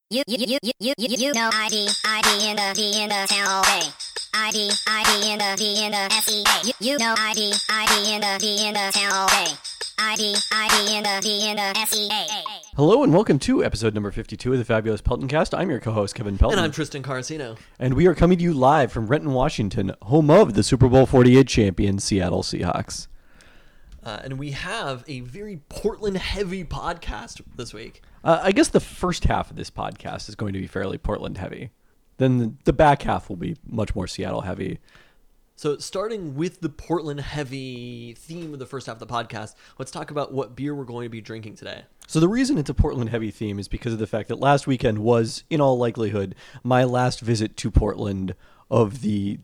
You know ID in the town all day. ID in the SEA. You know ID in the town all day. ID in the SEA. Hello and welcome to episode number 52 of the Fabulous Peltoncast. I'm your co-host Kevin Pelton. And I'm Tristan Carcino. And we are coming to you live from Renton, Washington, home of the Super Bowl 48 champion Seattle Seahawks. And we have a very Portland-heavy podcast this week. I guess the first half of this podcast is going to be fairly Portland-heavy. Then the back half will be much more Seattle-heavy. So starting with the Portland-heavy theme of the first half of the podcast, let's talk about what beer we're going to be drinking today. So the reason it's a Portland-heavy theme is because of the fact that last weekend was, in all likelihood, my last visit to Portland of the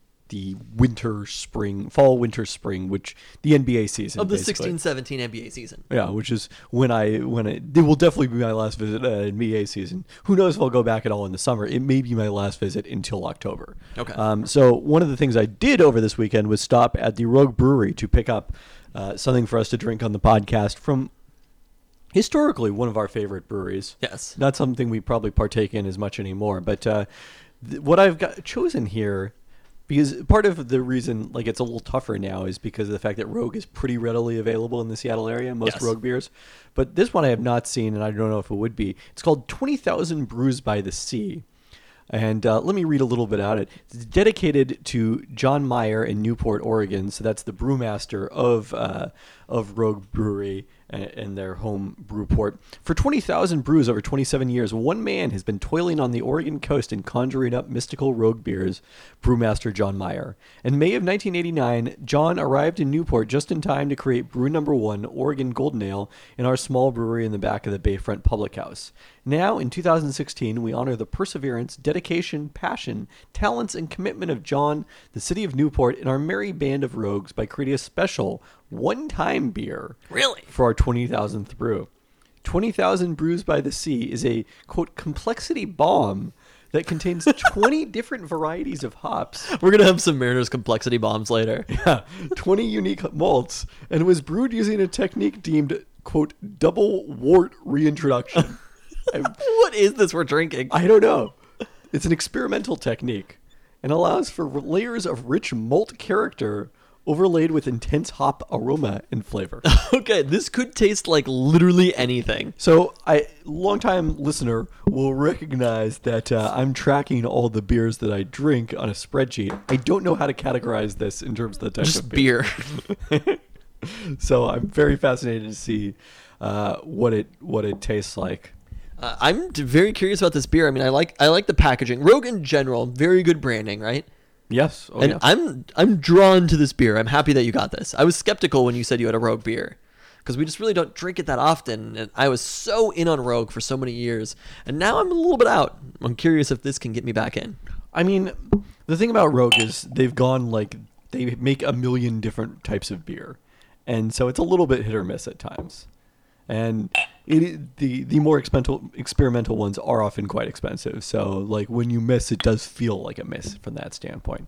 fall, winter, spring, which the NBA season of the basically. 16-17 NBA season. Yeah, which is when it will definitely be my last visit NBA season. Who knows if I'll go back at all in the summer? It may be my last visit until October. Okay. So one of the things I did over this weekend was stop at the Rogue Brewery to pick up something for us to drink on the podcast from historically one of our favorite breweries. Yes. Not something we probably partake in as much anymore, but what I've chosen here. Because part of the reason it's a little tougher now is because of the fact that Rogue is pretty readily available in the Seattle area, most Yes. Rogue beers. But this one I have not seen, and I don't know if it would be. It's called 20,000 Brews by the Sea. And let me read a little bit about it. It's dedicated to John Meyer in Newport, Oregon. So that's the brewmaster of Rogue Brewery and their home brew port. For 20,000 brews over 27 years, one man has been toiling on the Oregon coast and conjuring up mystical Rogue beers, brewmaster John Meyer. In May of 1989, John arrived in Newport just in time to create brew number 1, Oregon Golden Ale, in our small brewery in the back of the Bayfront Public House. Now, in 2016, we honor the perseverance, dedication, passion, talents, and commitment of John, the city of Newport, and our merry band of rogues by creating a special one-time beer. Really? For our 20,000th brew. 20,000 Brews by the Sea is a, quote, complexity bomb that contains 20 different varieties of hops. We're going to have some Mariners complexity bombs later. Yeah, 20 unique malts, and was brewed using a technique deemed, quote, double wort reintroduction. What is this we're drinking? I don't know. It's an experimental technique and allows for layers of rich malt character overlaid with intense hop aroma and flavor. Okay, this could taste like literally anything. So, longtime listener will recognize that I'm tracking all the beers that I drink on a spreadsheet. I don't know how to categorize this in terms of the type Just of beer. beer. So I'm very fascinated to see what it tastes like. I'm very curious about this beer. I mean, I like the packaging. Rogue in general, very good branding, right? Yes. Oh, And yeah. I'm drawn to this beer. I'm happy that you got this. I was skeptical when you said you had a Rogue beer because we just really don't drink it that often. And I was so in on Rogue for so many years, and now I'm a little bit out. I'm curious if this can get me back in. I mean, the thing about Rogue is they've gone they make a million different types of beer, and so it's a little bit hit or miss at times. And the more experimental ones are often quite expensive. So when you miss, it does feel like a miss from that standpoint.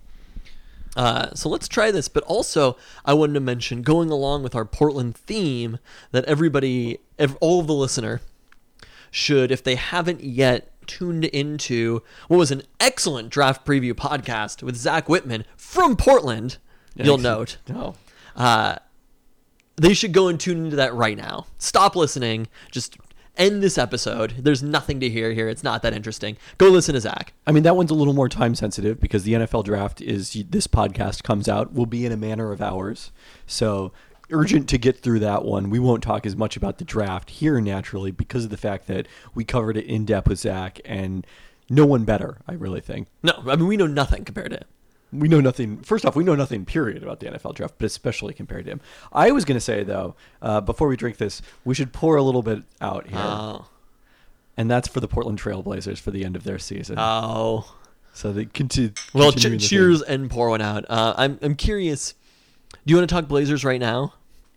So let's try this. But also, I wanted to mention, going along with our Portland theme, that all of the listener should, if they haven't yet tuned into what was an excellent draft preview podcast with Zach Whitman from Portland, you'll note. Oh. They should go and tune into that right now. Stop listening. Just end this episode. There's nothing to hear here. It's not that interesting. Go listen to Zach. I mean, that one's a little more time sensitive because the NFL draft this podcast comes out will be in a manner of hours. So urgent to get through that one. We won't talk as much about the draft here naturally because of the fact that we covered it in depth with Zach and no one better, I really think. No, I mean, we know nothing compared to it. We know nothing. First off, we know nothing, period, about the NFL draft, but especially compared to him. I was going to say, though, before we drink this, we should pour a little bit out here. Oh. And that's for the Portland Trail Blazers for the end of their season. Oh. So they continue. Well, cheers and pour one out. I'm curious. Do you want to talk Blazers right now?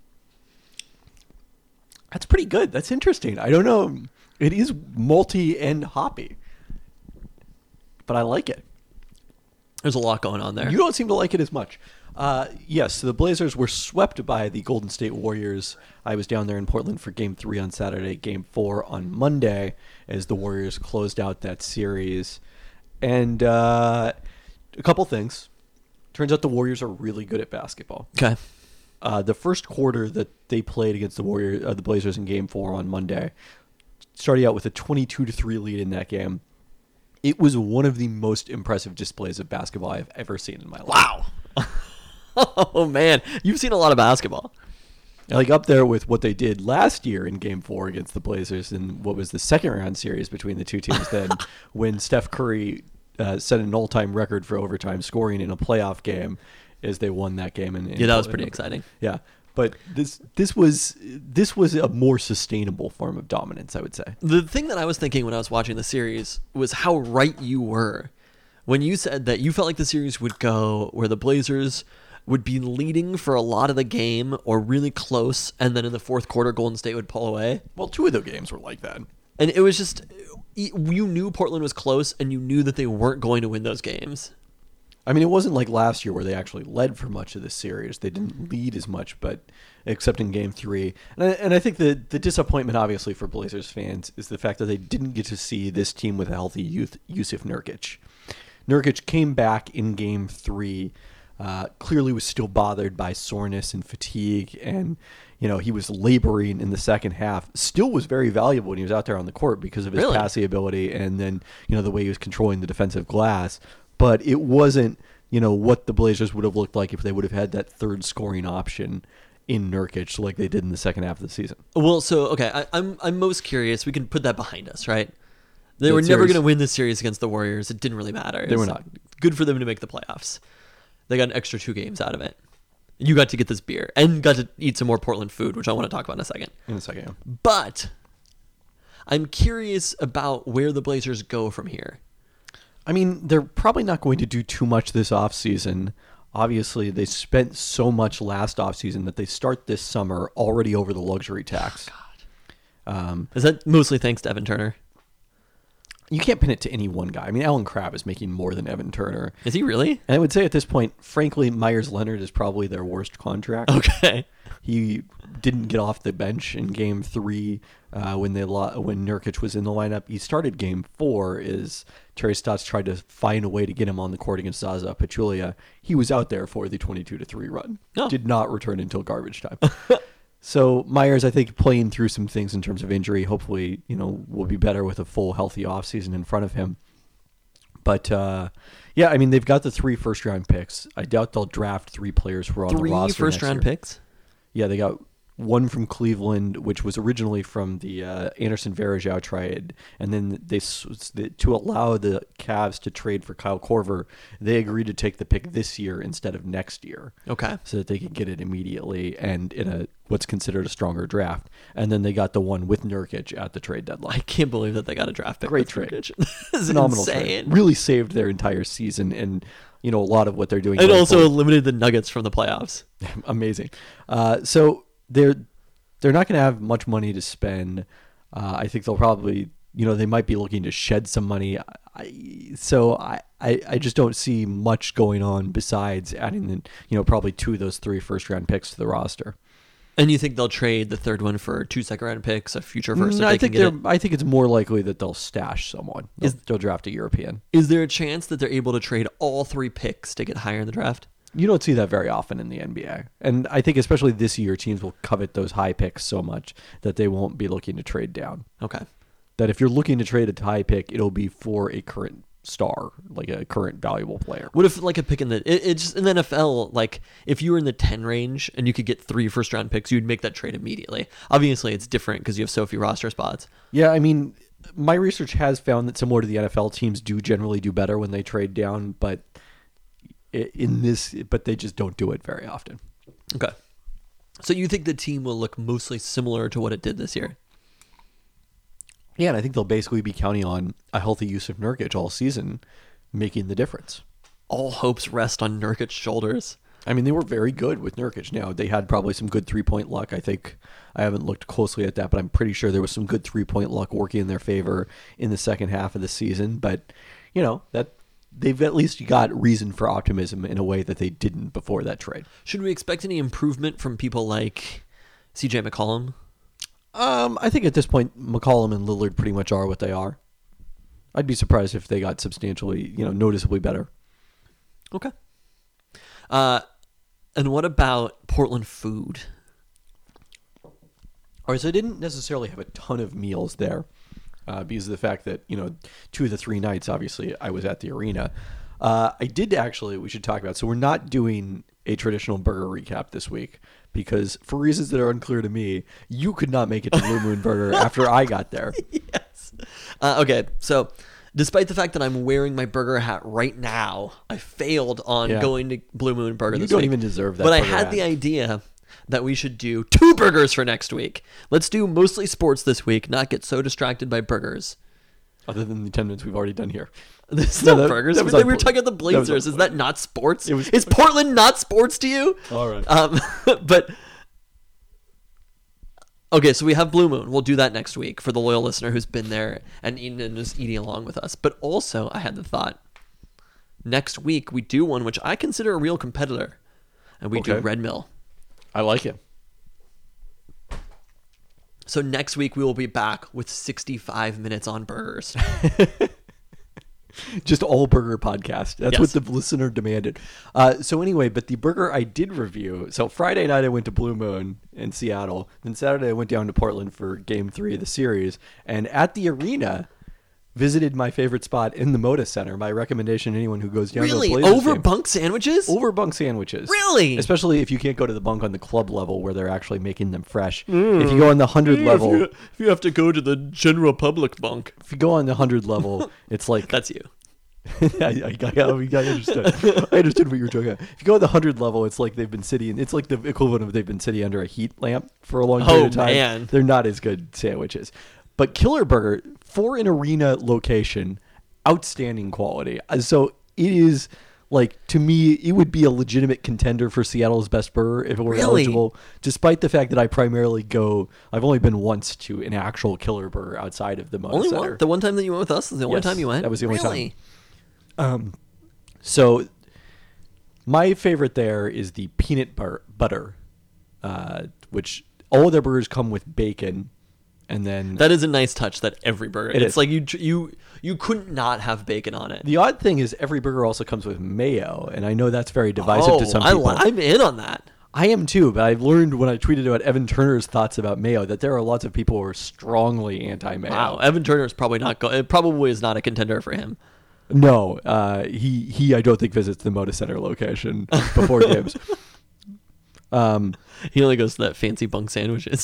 That's pretty good. That's interesting. I don't know. It is malty and hoppy, but I like it. There's a lot going on there. You don't seem to like it as much. Yes, so the Blazers were swept by the Golden State Warriors. I was down there in Portland for Game 3 on Saturday, Game 4 on Monday, as the Warriors closed out that series. And a couple things. Turns out the Warriors are really good at basketball. Okay. The first quarter that they played against the Blazers in Game 4 on Monday, started out with a 22-3 lead in that game. It was one of the most impressive displays of basketball I've ever seen in my life. Wow. Oh, man. You've seen a lot of basketball. Like up there with what they did last year in Game 4 against the Blazers in what was the second round series between the two teams then, when Steph Curry set an all-time record for overtime scoring in a playoff game as they won that game. Yeah, that was pretty exciting. Yeah. But this was a more sustainable form of dominance, I would say. The thing that I was thinking when I was watching the series was how right you were when you said that you felt like the series would go where the Blazers would be leading for a lot of the game or really close, and then in the fourth quarter, Golden State would pull away. Well, two of the games were like that. And it was just, you knew Portland was close, and you knew that they weren't going to win those games. I mean, it wasn't like last year where they actually led for much of this series. They didn't lead as much, but except in Game 3. And I think the disappointment, obviously, for Blazers fans is the fact that they didn't get to see this team with a healthy Yusuf Nurkic. Nurkic came back in Game 3, clearly was still bothered by soreness and fatigue, and he was laboring in the second half. Still was very valuable when he was out there on the court because of his passing ability and then the way he was controlling the defensive glass. But it wasn't, what the Blazers would have looked like if they would have had that third scoring option in Nurkic like they did in the second half of the season. Well, so, okay, I'm most curious. We can put that behind us, right? They were never going to win this series against the Warriors. It didn't really matter. They were not. Good for them to make the playoffs. They got an extra 2 games out of it. You got to get this beer and got to eat some more Portland food, which I want to talk about in a second. Yeah. But I'm curious about where the Blazers go from here. I mean, they're probably not going to do too much this offseason. Obviously, they spent so much last offseason that they start this summer already over the luxury tax. Oh, God. Is that mostly thanks to Evan Turner? You can't pin it to any one guy. I mean, Alan Crabb is making more than Evan Turner. Is he really? And I would say at this point, frankly, Myers Leonard is probably their worst contract. Okay. He didn't get off the bench in Game 3 when Nurkic was in the lineup. He started Game 4 as Terry Stotts tried to find a way to get him on the court against Zaza Pachulia. He was out there for the 22-3 run. Oh. Did not return until garbage time. So Myers, I think, playing through some things in terms of injury, hopefully, will be better with a full, healthy offseason in front of him. But, yeah, I mean, they've got the 3 first-round picks. I doubt they'll draft 3 players who are on the roster 3 first-round picks? Yeah, they got one from Cleveland, which was originally from the Anderson Varejao trade, and then to allow the Cavs to trade for Kyle Korver, they agreed to take the pick this year instead of next year. Okay. So that they could get it immediately and in what's considered a stronger draft. And then they got the one with Nurkic at the trade deadline. I can't believe that they got a draft pick. Great with trade. Nurkic. This is Phenomenal insane. trade. Really saved their entire season and a lot of what they're doing. It also forward. eliminated the Nuggets from the playoffs. Amazing. So they're not going to have much money to spend. I think they'll probably, they might be looking to shed some money. I just don't see much going on besides adding probably 2 of those 3 first-round picks to the roster. And you think they'll trade the third one for 2 second-round picks, a future first? I think it's more likely that they'll stash someone. They'll draft a European. Is there a chance that they're able to trade all 3 picks to get higher in the draft? You don't see that very often in the NBA. And I think especially this year, teams will covet those high picks so much that they won't be looking to trade down. Okay. That if you're looking to trade a high pick, it'll be for a current star, like a current valuable player. What if like a pick in the it's in the NFL, like if you were in the 10 range and you could get 3 first-round picks, you'd make that trade immediately. Obviously, it's different because you have so few roster spots. Yeah, I mean, my research has found that similar to the NFL, teams do generally do better when they trade down, but they just don't do it very often. Okay. So you think the team will look mostly similar to what it did this year? Yeah, and I think they'll basically be counting on a healthy Yusuf Nurkic all season making the difference. All hopes rest on Nurkic's shoulders. I mean, they were very good with Nurkic. Now, they had probably some good three-point luck. I think I haven't looked closely at that, but I'm pretty sure there was some good three-point luck working in their favor in the second half of the season. But, they've at least got reason for optimism in a way that they didn't before that trade. Should we expect any improvement from people like CJ McCollum? I think at this point, McCollum and Lillard pretty much are what they are. I'd be surprised if they got substantially, noticeably better. Okay. And what about Portland food? All right, so I didn't necessarily have a ton of meals there because of the fact that, 2 of the 3 nights, obviously, I was at the arena. I did actually, we should talk about, so we're not doing a traditional burger recap this week because for reasons that are unclear to me, you could not make it to Blue Moon Burger after I got there. Yes. Okay, so despite the fact that I'm wearing my burger hat right now, I failed on going to Blue Moon Burger You this don't week. even deserve that But I burger had hat. the idea that we should do 2 burgers for next week. Let's do mostly sports this week, not get so distracted by burgers. Other than the 10 minutes we've already done here. This is No, not that- burgers. that was we on were point. talking about the That was on Blazers. Is point. that not sports? It was- Is Portland not sports to you? All right. But okay, so we have Blue Moon. We'll do that next week for the loyal listener who's been there and eaten and is eating along with us. But also, I had the thought next week we do one which I consider a real competitor, and we do Okay. Red Mill. I like it. So next week we will be back with 65 minutes on burgers. Just all burger podcast. That's Yes. what the listener demanded. So anyway, but the burger I did review. So Friday night I went to Blue Moon in Seattle. Then Saturday I went down to Portland for Game 3 of the series. And at the arena, visited my favorite spot in the Moda Center. My recommendation to anyone who goes down Really? to the Blazers Over game. bunk sandwiches? Over bunk sandwiches. Really? Especially if you can't go to the bunk on the club level where they're actually making them fresh. If you go on the 100 level, If you have to go to the general public bunk. if you go on the 100 level, it's like That's you. I understood. I understood what you were talking about. If you go to the 100 level, it's like they've been sitting. It's like the equivalent of they've been sitting under a heat lamp for a long period of time. Man. They're not as good sandwiches. But Killer Burger, for an arena location, outstanding quality. So it is like, to me, it would be a legitimate contender for Seattle's best burger if it were Really? eligible. Despite the fact that I've only been once to an actual Killer Burger outside of the Moda Only Center. one? The one time that you went with us is the only Yes, time you went? that was the only time. Really? So my favorite there is the peanut butter, which all of their burgers come with bacon, and then That is a nice touch that every burger. It It's is. like you couldn't not have bacon on it. the odd thing is every burger also comes with mayo, and I know that's very divisive to some people. I'm in on that. I am too, but I've learned when I tweeted about Evan Turner's thoughts about mayo that there are lots of people who are strongly anti-mayo. Wow, Evan Turner is probably not. It probably is not a contender for him. No, he I don't think visits the Moda Center location before games. He only goes to that fancy bunk sandwiches.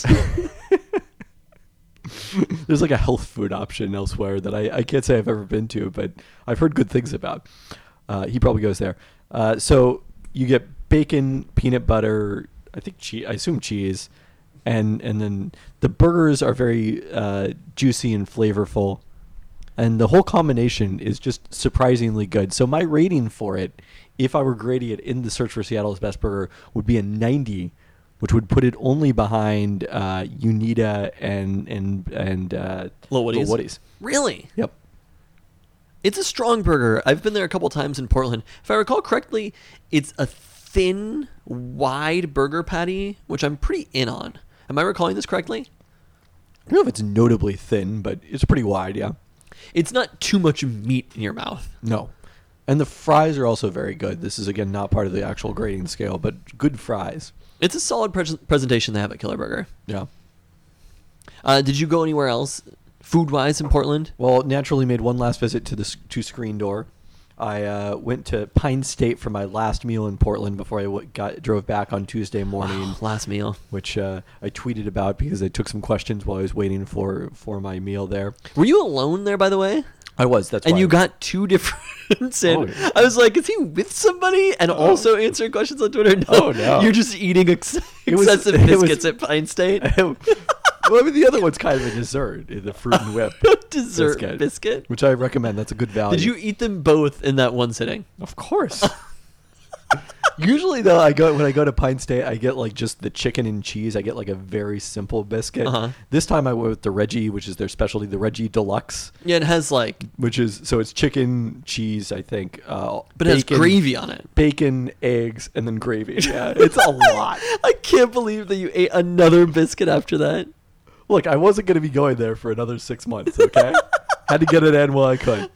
There's like a health food option elsewhere that I can't say I've ever been to, but I've heard good things about. He probably goes there. So you get bacon, peanut butter, I think cheese, I assume cheese, and then the burgers are very juicy and flavorful, and the whole combination is just surprisingly good. So my rating for it, if I were grading it in the search for Seattle's best burger, would be a 90. Which would put it only behind Unita and Little Woody's. Little Woody's. Really? Yep. It's a strong burger. I've been there a couple times in Portland. If I recall correctly, it's a thin, wide burger patty, which I'm pretty in on. Am I recalling this correctly? I don't know if it's notably thin, but it's pretty wide, yeah. It's not too much meat in your mouth. No. And the fries are also very good. This is, again, not part of the actual grading scale, but good fries. It's a solid presentation they have at Killer Burger. Yeah. Did you go anywhere else, food-wise, in Portland? Well, naturally made one last visit to Screen Door. I went to Pine State for my last meal in Portland before I drove back on Tuesday morning. Last meal. Which I tweeted about because I took some questions while I was waiting for my meal there. Were you alone there, by the way? I was. That's And why. you got 2 different sandwiches. yeah. I was like, is he with somebody and also answering questions on Twitter? No, Oh, no. You're just eating It was- excessive it was- biscuits at Pine State. Well, I mean, the other one's kind of a dessert, the fruit and whip Dessert biscuit. which I recommend. That's a good value. Did you eat them both in that one sitting? Of course. Usually though, when I go to Pine State, I get like just the chicken and cheese. I get like a very simple biscuit. This time I went with the Reggie, which is their specialty, the Reggie Deluxe, Yeah, it has like, which is so it's chicken, cheese, I think, but it has gravy on it. bacon, eggs, and then gravy. Yeah, it's a lot. I can't believe that you ate another biscuit after that. Look, I wasn't going to be going there for another 6 months. Okay, had to get it in while I could.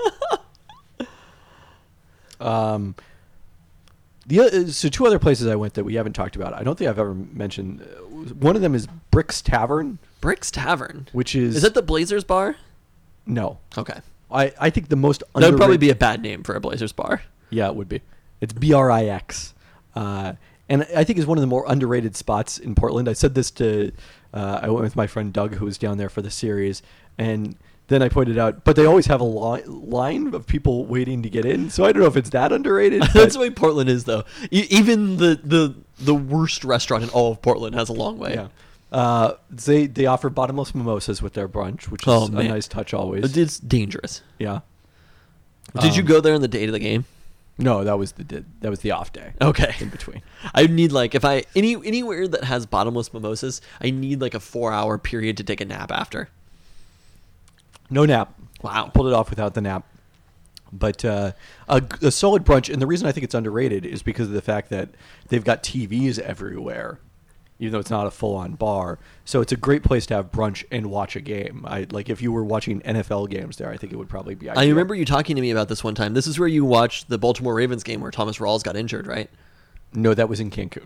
So two other places I went that we haven't talked about. I don't think I've ever mentioned. One of them is Brick's Tavern, Brick's Tavern. which is Is that the Blazers bar? no. Okay. I think the most That would probably underrated- be a bad name for a Blazers bar. Yeah, it would be. It's BRIX. And I think it's one of the more underrated spots in Portland. I said this to, I went with my friend Doug, who was down there for the series, and then I pointed out, but they always have a line of people waiting to get in, so I don't know if it's that underrated. That's but- the way Portland is, though. Even the worst restaurant in all of Portland has a long way. Yeah. They offer bottomless mimosas with their brunch, which is a nice touch always. It's dangerous. Yeah. Did you go there on the day of the game? No, that was the off day. Okay. In between. I need like if I anywhere that has bottomless mimosas, I need like a 4-hour period to take a nap after. No nap. Wow. Pulled it off without the nap. But a solid brunch, and the reason I think it's underrated is because of the fact that they've got TVs everywhere, even though it's not a full-on bar. So it's a great place to have brunch and watch a game. Like if you were watching NFL games there, I think it would probably be ideal. I remember you talking to me about this one time. This is where you watched the Baltimore Ravens game where Thomas Rawls got injured, right? No, that was in Cancun.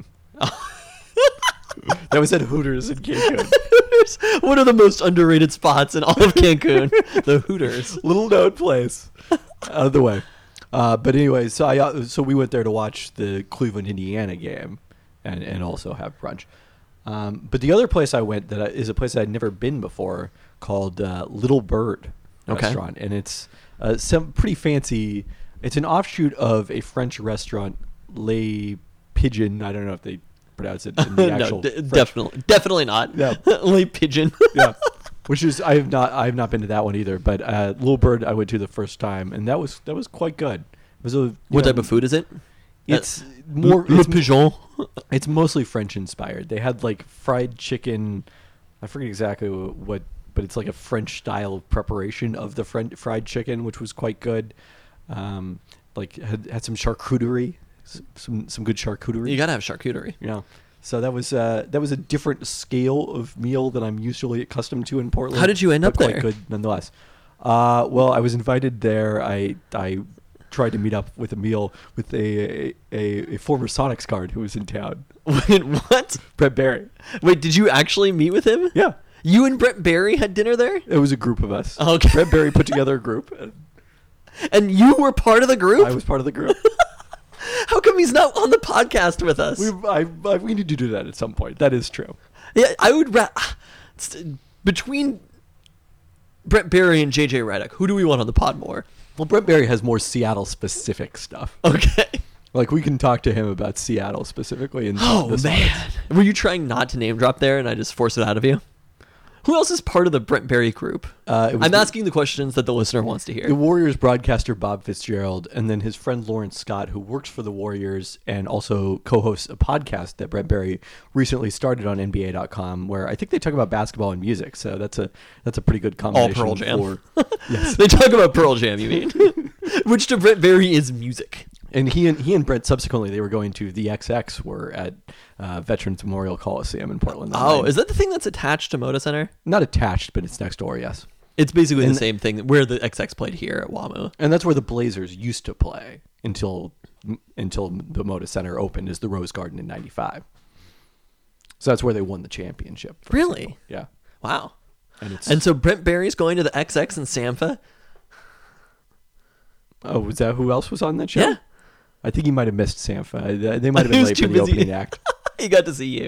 That was at Hooters in Cancun. One of the most underrated spots in all of Cancun, the Hooters. Little known place. Out of the way. But anyway, so we went there to watch the Cleveland, Indiana game and also have brunch. But the other place I went is a place I'd never been before called Little Bird Restaurant. And it's some pretty fancy. It's an offshoot of a French restaurant, Les Pigeons. I don't know if they pronounce it in the actual definitely not. Yeah. Like pigeon. Yeah. Which is I have not been to that one either, but Little Bird I went to the first time, and that was quite good. It was What type of food is it? It's more Le it's, Pigeon. it's mostly French inspired. They had like fried chicken. I forget exactly what, but it's like a French style preparation of the fried chicken, which was quite good. Like had some charcuterie, some good charcuterie. You gotta have charcuterie. Yeah. So that was a different scale of meal than I'm usually accustomed to in Portland. How did you end but up quite there? Good nonetheless. Well, I was invited there. I tried to meet up with a meal with a former Sonics guard who was in town. Wait, what? Brett Barry. Wait, did you actually meet with him? Yeah. You and Brett Barry had dinner there? It was a group of us. Okay. Brett Barry put together a group. And And you were part of the group? I was part of the group. How come he's not on the podcast with us? We need to do that at some point. That is true. Yeah, I would between Brett Barry and JJ Redick, who do we want on the pod more? Well, Brett Barry has more Seattle-specific stuff. Okay. Like, we can talk to him about Seattle specifically. And Oh, the man. Sonics. Were you trying not to name drop there and I just forced it out of you? Who else is part of the Brett Barry group? I'm asking the questions that the listener wants to hear. The Warriors broadcaster Bob Fitzgerald, and then his friend Lawrence Scott, who works for the Warriors and also co-hosts a podcast that Brett Barry recently started on NBA.com, where I think they talk about basketball and music. So that's a pretty good All combination. Pearl Jam. Yes. They talk about Pearl Jam, you mean? Which to Brett Barry is music. And he and Brett subsequently they were going to the XX, were at Veterans Memorial Coliseum in Portland. Oh, is that the thing that's attached to Moda Center? Not attached, but it's next door. Yes. It's basically And- the same thing where the XX played here at WAMU. And that's where the Blazers used to play until the Moda Center opened as the Rose Garden in '95. So that's where they won the championship. first of Really? all. Yeah. Wow. And it's And so Brett Barry's going to the XX in Sampha? oh, was that who else was on that show? Yeah. I think he might have missed Sampha. They might have been He was late too for the busy. opening act. He got to see you.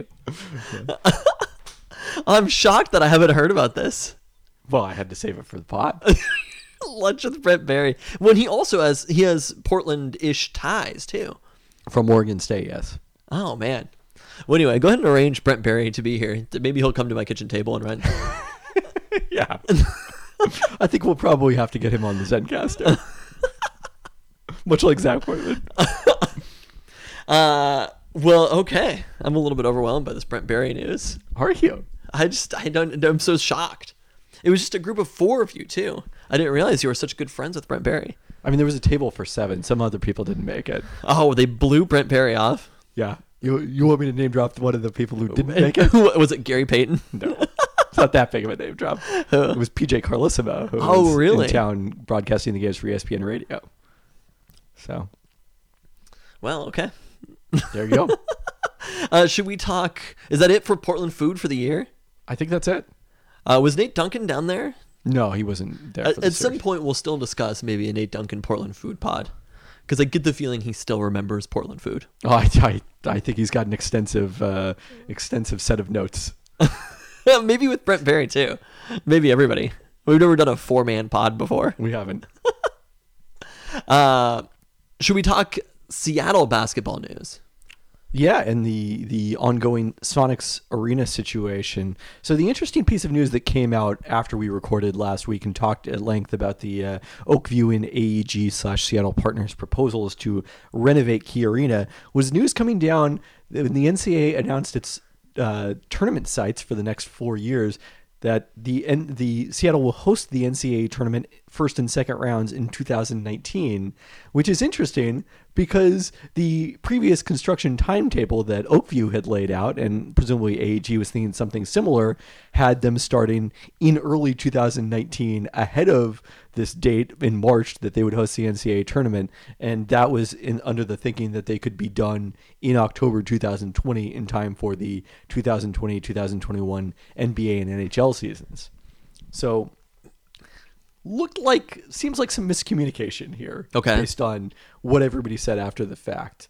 I'm shocked that I haven't heard about this. Well, I had to save it for the pod. Lunch with Brett Barry. When he also has Portland-ish ties too. From Oregon State, yes. Oh man. Well, anyway, go ahead and arrange Brett Barry to be here. Maybe he'll come to my kitchen table and rent. Yeah. I think we'll probably have to get him on the Zencaster. Much like Zach Portland. Well, okay. I'm a little bit overwhelmed by this Brent Barry news. Are you? I'm so shocked. It was just a group of 4 of you, too. I didn't realize you were such good friends with Brent Barry. I mean, there was a table for 7. Some other people didn't make it. Oh, they blew Brent Barry off? Yeah. You want me to name drop one of the people who didn't make it? Was it Gary Payton? No. It's not that big of a name drop. It was PJ Carlissimo who was really? in town broadcasting the games for ESPN Radio. So. Well, okay. There you go. Should we talk? Is that it for Portland food for the year? I think that's it. Was Nate Duncan down there? No, he wasn't there. For the At some series. point, we'll still discuss maybe a Nate Duncan Portland food pod. Because I get the feeling he still remembers Portland food. Oh, I think he's got an extensive set of notes. Maybe with Brent Barry, too. Maybe everybody. We've never done a 4-man pod before. We haven't. Should we talk Seattle basketball news? Yeah, and the ongoing Sonics Arena situation. So the interesting piece of news that came out after we recorded last week and talked at length about the Oakview and AEG/Seattle Partners proposals to renovate Key Arena was news coming down when the NCAA announced its tournament sites for the next 4 years, that the Seattle will host the NCAA tournament first and second rounds in 2019, which is interesting because the previous construction timetable that Oakview had laid out, and presumably AEG was thinking something similar, had them starting in early 2019 ahead of this date in March that they would host the NCAA tournament, and that was under the thinking that they could be done in October 2020 in time for the 2020-2021 NBA and NHL seasons. So seems like some miscommunication here. Okay. Based on what everybody said after the fact.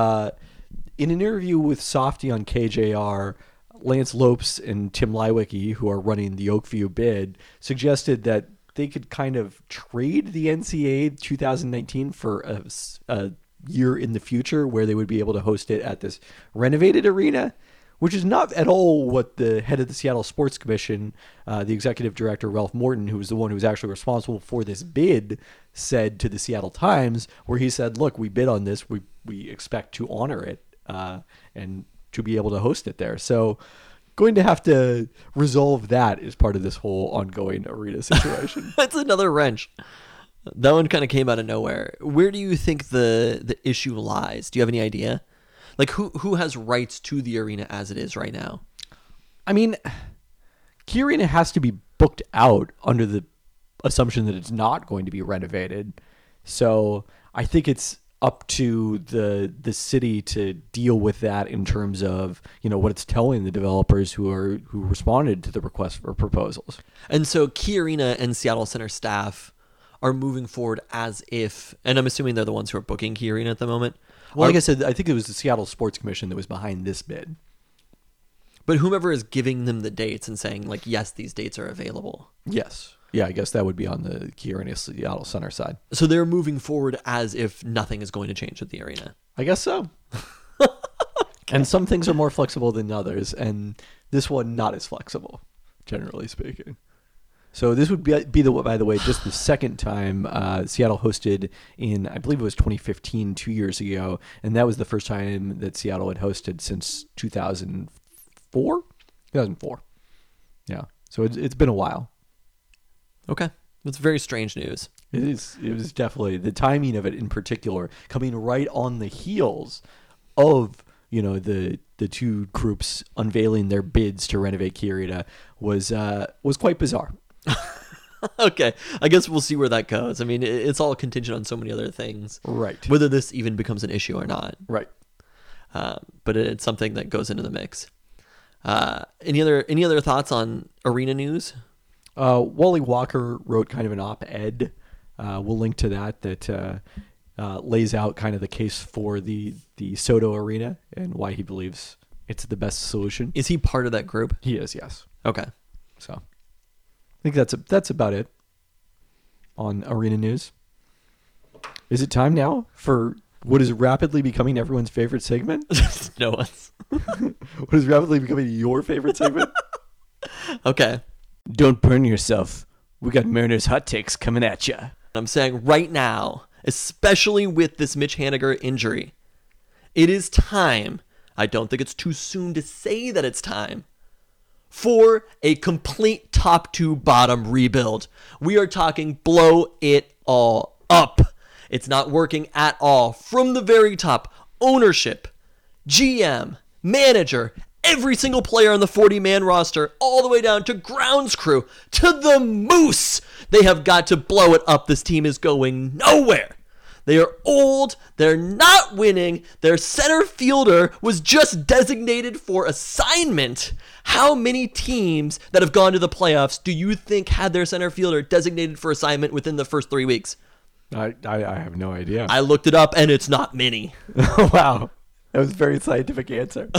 In an interview with Softy on KJR, Lance Lopes and Tim Leiweke, who are running the Oakview bid, suggested that they could kind of trade the NCAA 2019 for a year in the future where they would be able to host it at this renovated arena, which is not at all what the head of the Seattle Sports Commission, the executive director, Ralph Morton, who was the one who was actually responsible for this bid, said to the Seattle Times, where he said, look, we bid on this. We expect to honor it and to be able to host it there. So going to have to resolve that as part of this whole ongoing arena situation. That's another wrench. That one kind of came out of nowhere. Where do you think the issue lies? Do you have any idea? Like, who has rights to the arena as it is right now? I mean, Key Arena has to be booked out under the assumption that it's not going to be renovated. So I think it's up to the city to deal with that in terms of, what it's telling the developers who responded to the request for proposals. And so Key Arena and Seattle Center staff are moving forward as if, and I'm assuming they're the ones who are booking Key Arena at the moment. Well, like I said, I think it was the Seattle Sports Commission that was behind this bid. But whomever is giving them the dates and saying, like, yes, these dates are available. Yes. Yeah, I guess that would be on the Key Arena Seattle Center side. So they're moving forward as if nothing is going to change at the arena. I guess so. And some things are more flexible than others, and this one not as flexible, generally speaking. So this would be by the way, just the second time Seattle hosted in, I believe it was 2015, 2 years ago, and that was the first time that Seattle had hosted since 2004? 2004. Yeah, so it's been a while. Okay. That's very strange news. It is. It was definitely, the timing of it in particular, coming right on the heels of, the two groups unveiling their bids to renovate Key Arena was quite bizarre. Okay. I guess we'll see where that goes. I mean, it's all contingent on so many other things. Right. Whether this even becomes an issue or not. Right. But it's something that goes into the mix. Any other thoughts on arena news? Wally Walker wrote kind of an op-ed. We'll link to that lays out kind of the case for the Soto Arena and why he believes it's the best solution. Is he part of that group? He is, yes. Okay. So I think that's about it on arena news. Is it time now for what is rapidly becoming everyone's favorite segment? No one's. What is rapidly becoming your favorite segment? Okay. Don't burn yourself. We got Mariners hot takes coming at you. I'm saying right now, especially with this Mitch Haniger injury, It is time. I don't think it's too soon to say that it's time for a complete top to bottom rebuild. We are talking blow it all up. It's not working at all. From the very top, ownership, GM, manager, every single player on the 40-man roster, all the way down to grounds crew, to the Moose. They have got to blow it up. This team is going nowhere. They are old. They're not winning. Their center fielder was just designated for assignment. How many teams that have gone to the playoffs do you think had their center fielder designated for assignment within the first 3 weeks? I have no idea. I looked it up, and it's not many. Wow. That was a very scientific answer.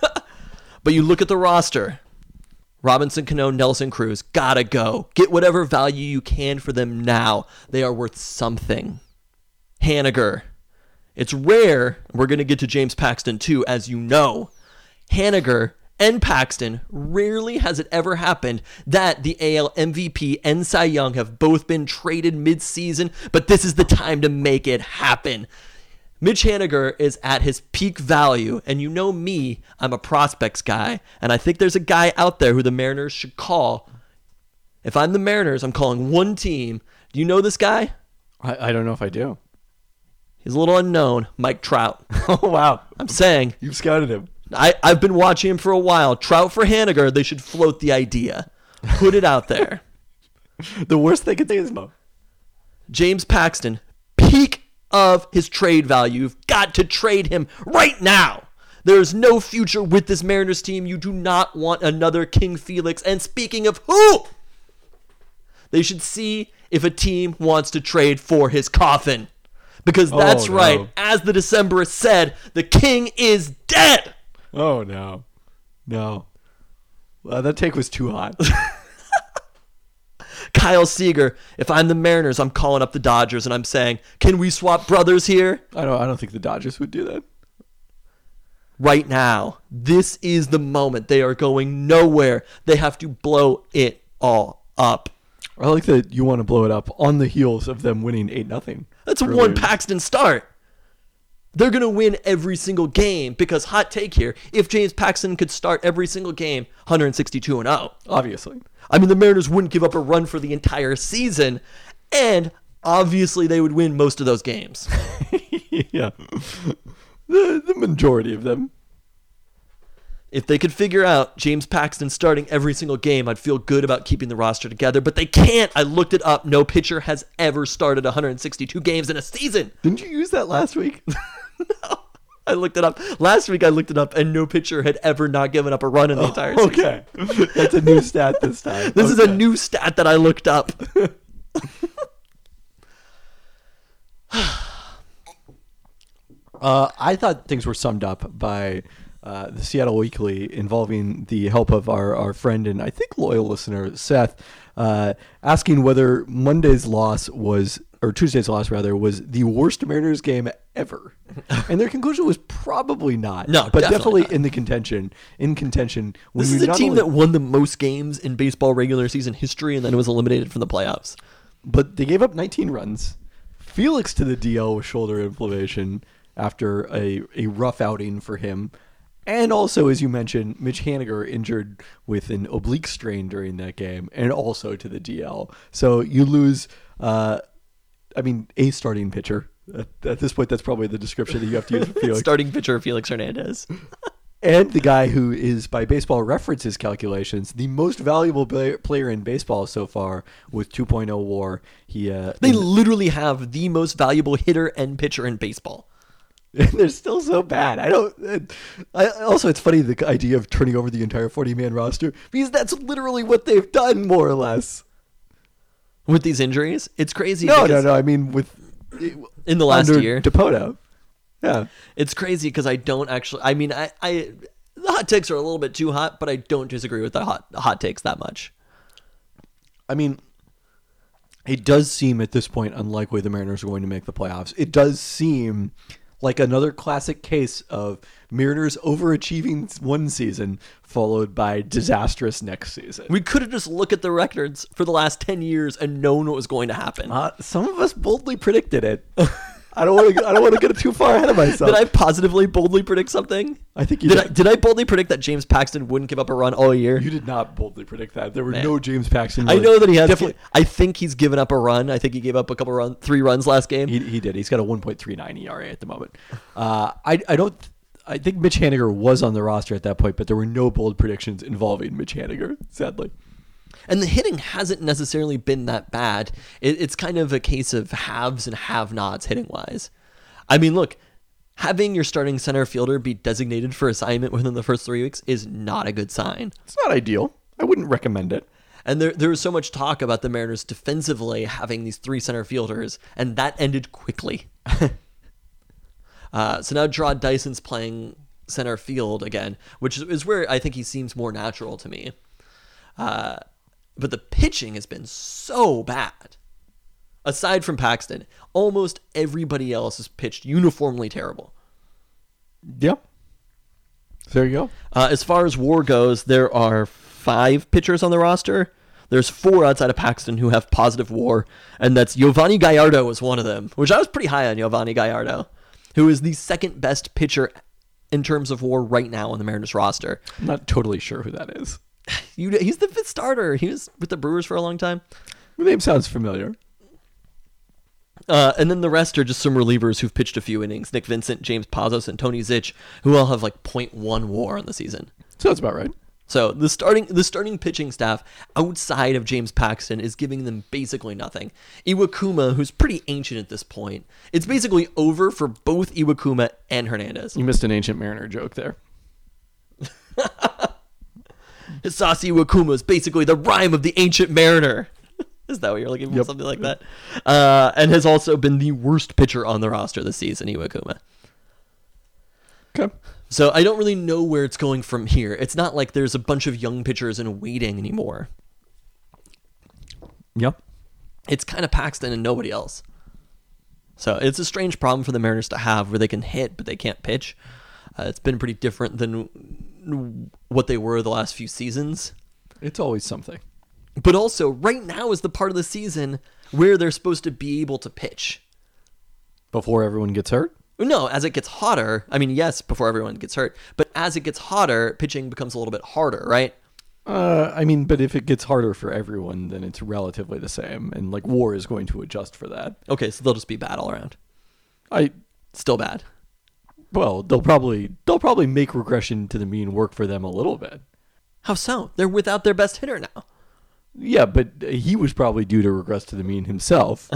But you look at the roster. Robinson Cano, Nelson Cruz, gotta go. Get whatever value you can for them now. They are worth something. Haniger. It's rare, we're going to get to James Paxton too, as you know. Haniger and Paxton, rarely has it ever happened that the AL MVP and Cy Young have both been traded mid-season, but this is the time to make it happen. Mitch Haniger is at his peak value, and you know me, I'm a prospects guy, and I think there's a guy out there who the Mariners should call. If I'm the Mariners, I'm calling one team. Do you know this guy? I don't know if I do. He's a little unknown, Mike Trout. Oh, wow. I'm saying, You've scouted him. I've been watching him for a while. Trout for Haniger, they should float the idea. Put it out there. The worst they could say is no. James Paxton, peak of his trade value. You've got to trade him right now. There is no future with this Mariners team. You do not want another King Felix. And speaking of who, they should see if a team wants to trade for his coffin. Because that's right. As the Decemberist said, the king is dead. Oh, no. No. Well, that take was too hot. Kyle Seager, if I'm the Mariners, I'm calling up the Dodgers and I'm saying, can we swap brothers here? I don't think the Dodgers would do that. Right now, this is the moment. They are going nowhere. They have to blow it all up. I like that you want to blow it up on the heels of them winning 8-0. That's a one Paxton start. They're going to win every single game because, hot take here, if James Paxton could start every single game, 162-0. Obviously. I mean, the Mariners wouldn't give up a run for the entire season, and obviously they would win most of those games. Yeah. The majority of them. If they could figure out James Paxton starting every single game, I'd feel good about keeping the roster together, but they can't. I looked it up. No pitcher has ever started 162 games in a season. Didn't you use that last week? No. I looked it up. Last week I looked it up, and no pitcher had ever not given up a run in the entire season. Okay. That's a new stat this time. This is a new stat that I looked up. I thought things were summed up by the Seattle Weekly involving the help of our friend and I think loyal listener, Seth, asking whether Tuesday's loss was the worst Mariners game ever. And their conclusion was probably not. No, but definitely in the contention. When This is a team that won the most games in baseball regular season history and then was eliminated from the playoffs. But they gave up 19 runs. Felix to the DL with shoulder inflammation after a rough outing for him. And also, as you mentioned, Mitch Haniger injured with an oblique strain during that game and also to the DL. So you lose, a starting pitcher. At this point, that's probably the description that you have to use for Felix. Starting pitcher Felix Hernandez. And the guy who is, by Baseball Reference's calculations, the most valuable player in baseball so far with 2.0 WAR. They literally have the most valuable hitter and pitcher in baseball. And they're still so bad. Also, it's funny the idea of turning over the entire 40-man roster because that's literally what they've done, more or less. With these injuries, it's crazy. No. I mean, in the last year, Dipoto. Yeah, it's crazy because I don't actually. I mean, I the hot takes are a little bit too hot, but I don't disagree with the hot takes that much. I mean, it does seem at this point unlikely the Mariners are going to make the playoffs. It does seem like another classic case of Mariners overachieving one season followed by disastrous next season. We could have just looked at the records for the last 10 years and known what was going to happen. Some of us boldly predicted it. I don't want to get too far ahead of myself. Did I positively, boldly predict something? I think you Did I boldly predict that James Paxton wouldn't give up a run all year? You did not boldly predict that. There were Man. no James Paxton. I know that he has. Definitely. I think he's given up a run. I think he gave up a couple 3 runs last game. He did. He's got a 1.39 ERA at the moment. I think Mitch Haniger was on the roster at that point, but there were no bold predictions involving Mitch Haniger, sadly. And the hitting hasn't necessarily been that bad. It's kind of a case of haves and have-nots hitting-wise. I mean, look, having your starting center fielder be designated for assignment within the first 3 weeks is not a good sign. It's not ideal. I wouldn't recommend it. And there was so much talk about the Mariners defensively having these 3 center fielders, and that ended quickly. So now Gerard Dyson's playing center field again, which is where I think he seems more natural to me. But the pitching has been so bad. Aside from Paxton, almost everybody else has pitched uniformly terrible. Yeah. There you go. As far as WAR goes, there are 5 pitchers on the roster. There's 4 outside of Paxton who have positive WAR, and that's Giovanni Gallardo is one of them, which I was pretty high on Giovanni Gallardo, who is the second best pitcher in terms of WAR right now on the Mariners roster. I'm not totally sure who that is. He's the 5th starter. He was with the Brewers for a long time. The name sounds familiar. And then the rest are just some relievers who've pitched a few innings. Nick Vincent, James Pazos, and Tony Zitch, who all have like .1 WAR on the season. Sounds about right. So the starting pitching staff outside of James Paxton is giving them basically nothing. Iwakuma, who's pretty ancient at this point, it's basically over for both Iwakuma and Hernandez. You missed an Ancient Mariner joke there. Hisashi Iwakuma is basically the rhyme of the Ancient Mariner. Is that what you're looking for? Yep. Something like that? And has also been the worst pitcher on the roster this season, Iwakuma. Okay. So I don't really know where it's going from here. It's not like there's a bunch of young pitchers in waiting anymore. Yep. It's kind of Paxton and nobody else. So it's a strange problem for the Mariners to have where they can hit, but they can't pitch. It's been pretty different than what they were the last few seasons. It's always something. But also, right now is the part of the season where they're supposed to be able to pitch. Before everyone gets hurt? No, as it gets hotter, I mean, yes, before everyone gets hurt, but as it gets hotter, pitching becomes a little bit harder, right? I mean, but if it gets harder for everyone, then it's relatively the same. And, like, WAR is going to adjust for that. Okay, so they'll just be bad all around. Still bad. Well, they'll probably make regression to the mean work for them a little bit. How so? They're without their best hitter now. Yeah, but he was probably due to regress to the mean himself.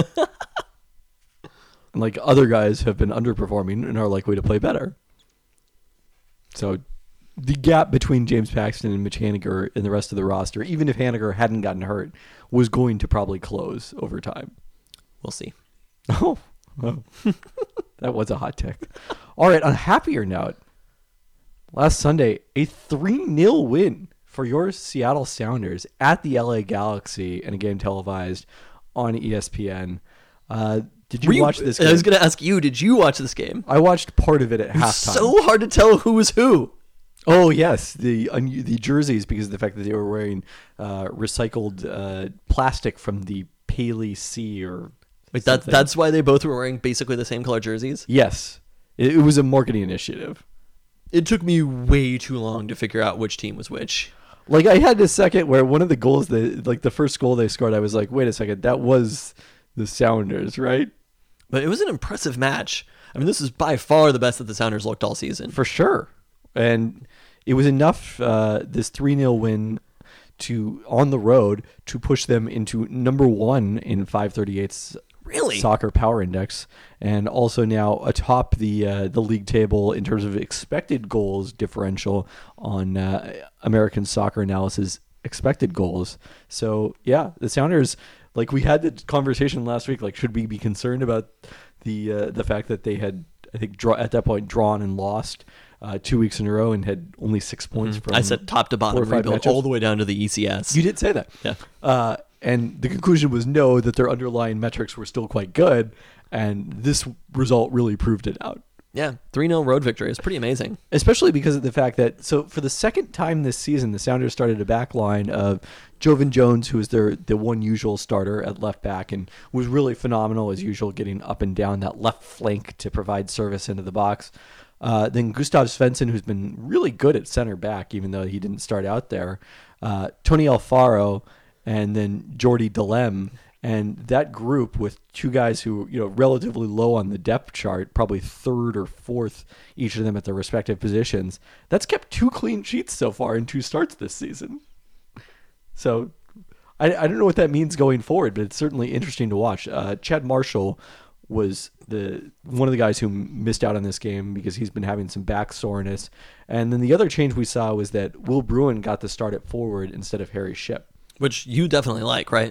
And like other guys have been underperforming and are likely to play better. So the gap between James Paxton and Mitch Haniger and the rest of the roster, even if Haniger hadn't gotten hurt, was going to probably close over time. We'll see. Oh. That was a hot take. All right, on a happier note, last Sunday, a 3-0 win for your Seattle Sounders at the LA Galaxy in a game televised on ESPN. Did you watch this game? I was going to ask you, did you watch this game? I watched part of it at halftime. So hard to tell who was who. Oh, yes. The jerseys, because of the fact that they were wearing recycled plastic from the Paley Sea or Wait, that's why they both were wearing basically the same color jerseys? Yes. It was a marketing initiative. It took me way too long to figure out which team was which. Like, I had this second where one of the goals, the first goal they scored, I was like, wait a second, that was the Sounders, right? But it was an impressive match. I mean, this is by far the best that the Sounders looked all season. For sure. And it was enough, this 3-0 win on the road to push them into number 1 in 538's Really? Soccer Power Index, and also now atop the league table in terms of expected goals differential on American Soccer Analysis expected goals. So yeah, the Sounders, like we had the conversation last week, like should we be concerned about the fact that they had, I think, at that point drawn and lost 2 weeks in a row and had only 6 points from I said top to bottom 4 or 5 rebuild matches. all the way down to the ECS. You did say that. Yeah. And the conclusion was no, that their underlying metrics were still quite good, and this result really proved it out. Yeah, 3-0 road victory is pretty amazing. Especially because of the fact that, so for the second time this season, the Sounders started a back line of Jovan Jones, who is the one usual starter at left back and was really phenomenal as usual, getting up and down that left flank to provide service into the box. Then Gustav Svensson, who's been really good at center back, even though he didn't start out there. Tony Alfaro, and then Jordi Delem. And that group with two guys who, relatively low on the depth chart, probably third or fourth, each of them at their respective positions, that's kept 2 clean sheets so far in 2 starts this season. So I don't know what that means going forward, but it's certainly interesting to watch. Chad Marshall was one of the guys who missed out on this game because he's been having some back soreness. And then the other change we saw was that Will Bruin got the start at forward instead of Harry Shipp. Which you definitely like, right?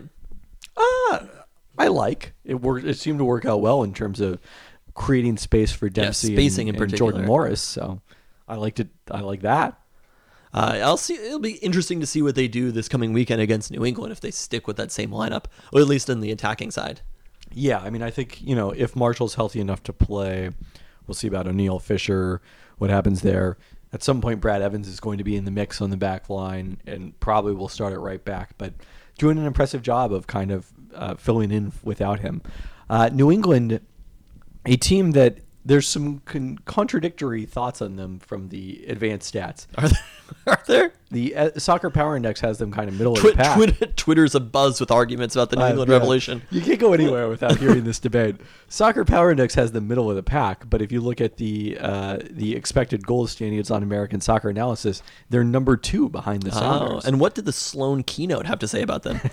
I like it. It seemed to work out well in terms of creating space for Dempsey spacing and in particular. Jordan Morris. So I liked it. I like that. I'll see. It'll be interesting to see what they do this coming weekend against New England if they stick with that same lineup, or at least in the attacking side. Yeah, I mean, I think if Marshall's healthy enough to play, we'll see about O'Neal, Fisher, what happens there. At some point, Brad Evans is going to be in the mix on the back line and probably will start at right back, but doing an impressive job of kind of filling in without him. New England, a team that there's some contradictory thoughts on them from the advanced stats. Are there? The Soccer Power Index has them kind of middle of the pack. Twitter's abuzz with arguments about the New England Revolution. You can't go anywhere without hearing this debate. Soccer Power Index has the middle of the pack, but if you look at the expected goals standings on American Soccer Analysis, they're number 2 behind the Sounders. And what did the Sloan keynote have to say about them?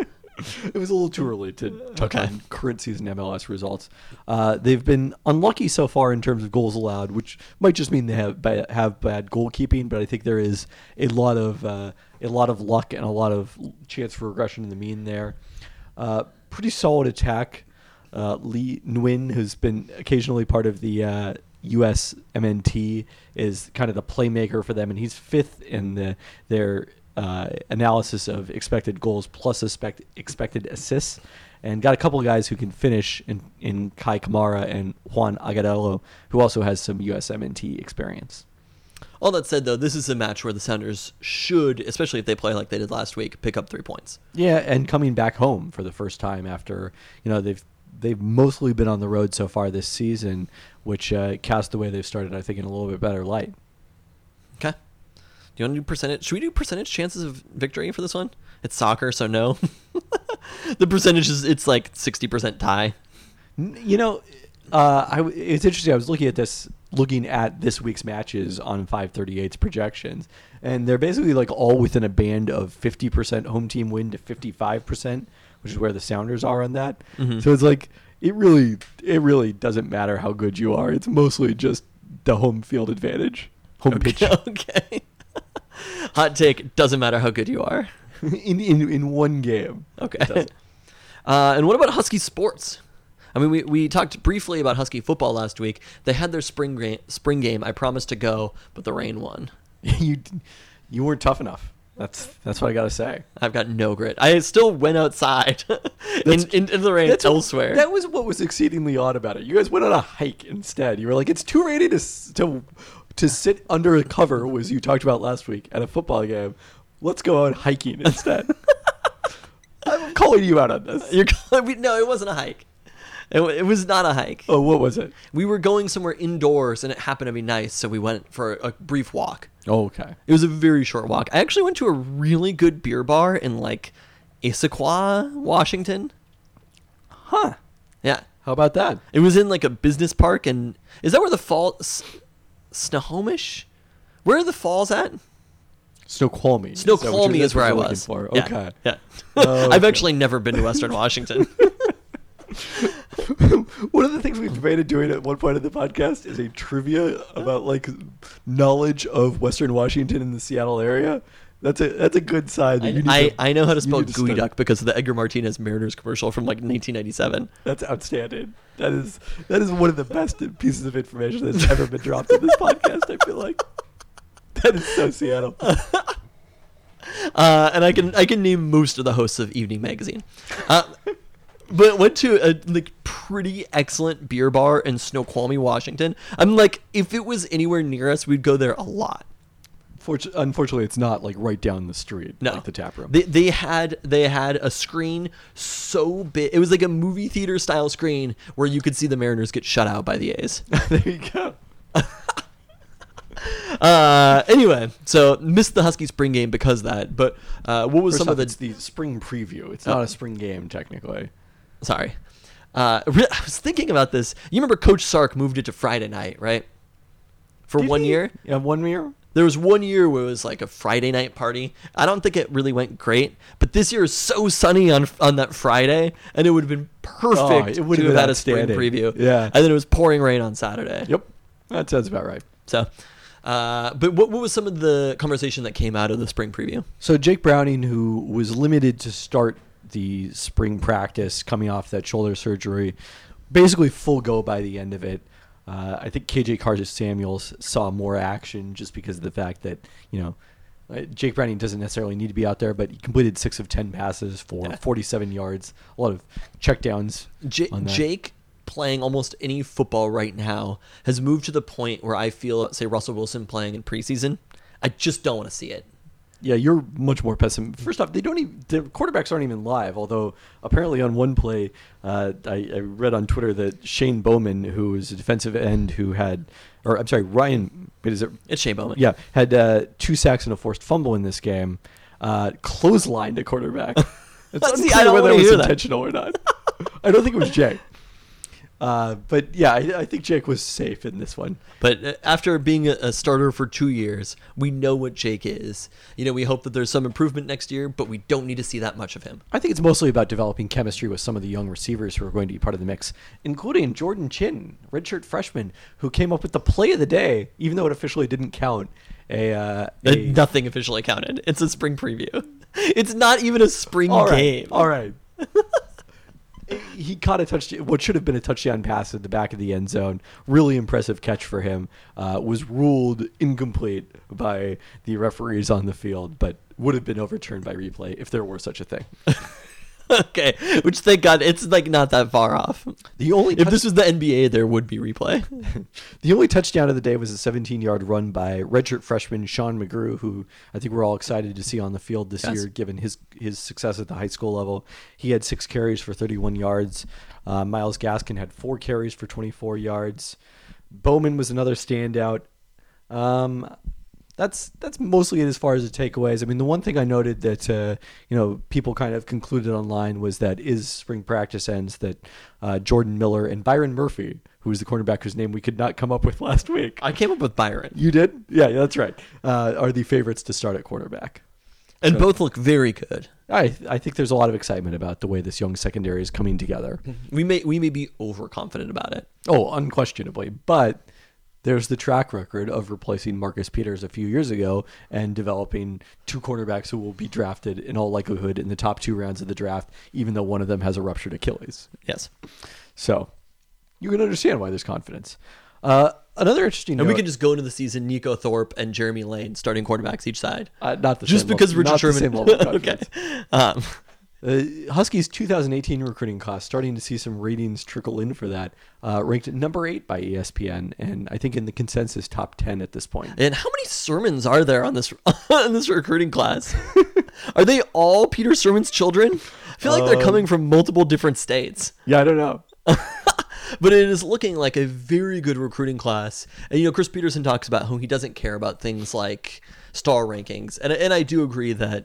It was a little too early to touch on current season MLS results. They've been unlucky so far in terms of goals allowed, which might just mean they have bad goalkeeping. But I think there is a lot of luck and a lot of chance for regression in the mean there. Pretty solid attack. Lee Nguyen, who's been occasionally part of the U.S. MNT, is kind of the playmaker for them, and he's 5th in their analysis of expected goals plus expected assists, and got a couple of guys who can finish in Kai Kamara and Juan Agudelo, who also has some USMNT experience. All that said, though, this is a match where the Sounders should, especially if they play like they did last week, pick up 3 points. Yeah, and coming back home for the first time after they've mostly been on the road so far this season, which cast the way they've started, I think, in a little bit better light. Okay. Do you want to do percentage? Should we do percentage chances of victory for this one? It's soccer, so no. The percentage it's like 60% tie. It's interesting. I was looking at this week's matches on 538's projections, and they're basically like all within a band of 50% home team win to 55%, which is where the Sounders are on that. Mm-hmm. So it's like it really doesn't matter how good you are. It's mostly just the home field advantage, home pitch. Okay. Hot take: doesn't matter how good you are in one game. Okay. And what about Husky sports? I mean, we talked briefly about Husky football last week. They had their spring game. I promised to go, but the rain won. You weren't tough enough. That's what I gotta say. I've got no grit. I still went outside in the rain elsewhere. That was what was exceedingly odd about it. You guys went on a hike instead. You were like, it's too rainy to sit under a cover, as you talked about last week at a football game. Let's go out hiking instead. I'm calling you out on this. No, it wasn't a hike. It was not a hike. Oh, what was it? We were going somewhere indoors, and it happened to be nice, so we went for a brief walk. Oh, okay. It was a very short walk. I actually went to a really good beer bar in, like, Issaquah, Washington. Huh. Yeah. How about that? It was in, like, a business park, and... Is that where the falls... Snohomish? Where are the falls at? Snoqualmie. Snoqualmie is where I was. Yeah. Okay. Yeah. Okay. I've actually never been to Western Washington. One of the things we've debated doing at one point of the podcast is a trivia about like knowledge of Western Washington and the Seattle area. That's a good sign. I know how to spell gooey duck because of the Edgar Martinez Mariners commercial from like 1997. That's outstanding. That is one of the best pieces of information that's ever been dropped in this podcast. I feel like that is so Seattle. And I can name most of the hosts of Evening Magazine. But went to a pretty excellent beer bar in Snoqualmie, Washington. I'm like, if it was anywhere near us, we'd go there a lot. Unfortunately, it's not like right down the street, No, like the tap room. They had a screen so big. It was like a movie theater style screen where you could see the Mariners get shut out by the A's. There you go. Anyway, so missed the Husky spring game because of that. But what was First some off, of the? it's the spring preview. It's not a spring game technically. Sorry, I was thinking about this. You remember Coach Sark moved it to Friday night, right? For Did 1 he? year. Yeah, 1 year. There was 1 year where it was like a Friday night party. I don't think it really went great, but this year is so sunny on that Friday, and it would have been perfect it would to have have been had a spring outstanding. preview. Yeah. And then it was pouring rain on Saturday. Yep, that sounds about right. So, but what was some of the conversation that came out of the spring preview? So Jake Browning, who was limited to start the spring practice coming off that shoulder surgery, basically full go by the end of it. I think KJ Carter-Samuels saw more action just because of the fact that, Jake Browning doesn't necessarily need to be out there, but he completed 6 of 10 passes for 47 yards, a lot of checkdowns on that. Jake, playing almost any football right now, has moved to the point where I feel, say, Russell Wilson playing in preseason, I just don't want to see it. Yeah, you're much more pessimistic. First off, the quarterbacks aren't even live. Although apparently on one play, I read on Twitter that Shane Bowman, who is a defensive end, Ryan. It's Shane Bowman. Yeah, had 2 sacks and a forced fumble in this game. Clotheslined a quarterback. It's See, unclear I don't whether wanna it was hear that. intentional or not. I don't think it was Jake. But yeah, I think Jake was safe in this one. But after being a starter for 2 years, we know what Jake is. We hope that there's some improvement next year, but we don't need to see that much of him. I think it's mostly about developing chemistry with some of the young receivers who are going to be part of the mix, including Jordan Chin, redshirt freshman, who came up with the play of the day, even though it officially didn't count. Nothing officially counted. It's a spring preview. It's not even a spring game. All right. He caught what should have been a touchdown pass at the back of the end zone. Really impressive catch for him. Was ruled incomplete by the referees on the field, but would have been overturned by replay if there were such a thing. Okay, which thank God it's like not that far off. If this was the NBA, there would be replay. The only touchdown of the day was a 17-yard run by redshirt freshman Sean McGrew, who I think we're all excited to see on the field this year, given his success at the high school level. He had 6 carries for 31 yards. Myles Gaskin had 4 carries for 24 yards. Bowman was another standout. That's mostly it as far as the takeaways. I mean, the one thing I noted that people kind of concluded online was that as spring practice ends, that Jordan Miller and Byron Murphy, who was the cornerback whose name we could not come up with last week. I came up with Byron. You did? Yeah, that's right. Are the favorites to start at quarterback. And both look very good. I think there's a lot of excitement about the way this young secondary is coming together. We may be overconfident about it. Oh, unquestionably. But there's the track record of replacing Marcus Peters a few years ago and developing 2 cornerbacks who will be drafted in all likelihood in the top 2 rounds of the draft, even though one of them has a ruptured Achilles. Yes. So you can understand why there's confidence. Another interesting note, And we can just go into the season, Nico Thorpe and Jeremy Lane starting quarterbacks each side. not the Just same because level, Richard not the Sherman. same level of confidence. Okay. Huskies 2018 recruiting class, starting to see some ratings trickle in for that, ranked at number 8 by ESPN, and I think in the consensus top 10 at this point. And how many sermons are there on this on this recruiting class? Are they all Peter Sermon's children? I feel like they're coming from multiple different states. Yeah, I don't know. But it is looking like a very good recruiting class. And, Chris Peterson talks about how he doesn't care about things like star rankings. And I do agree that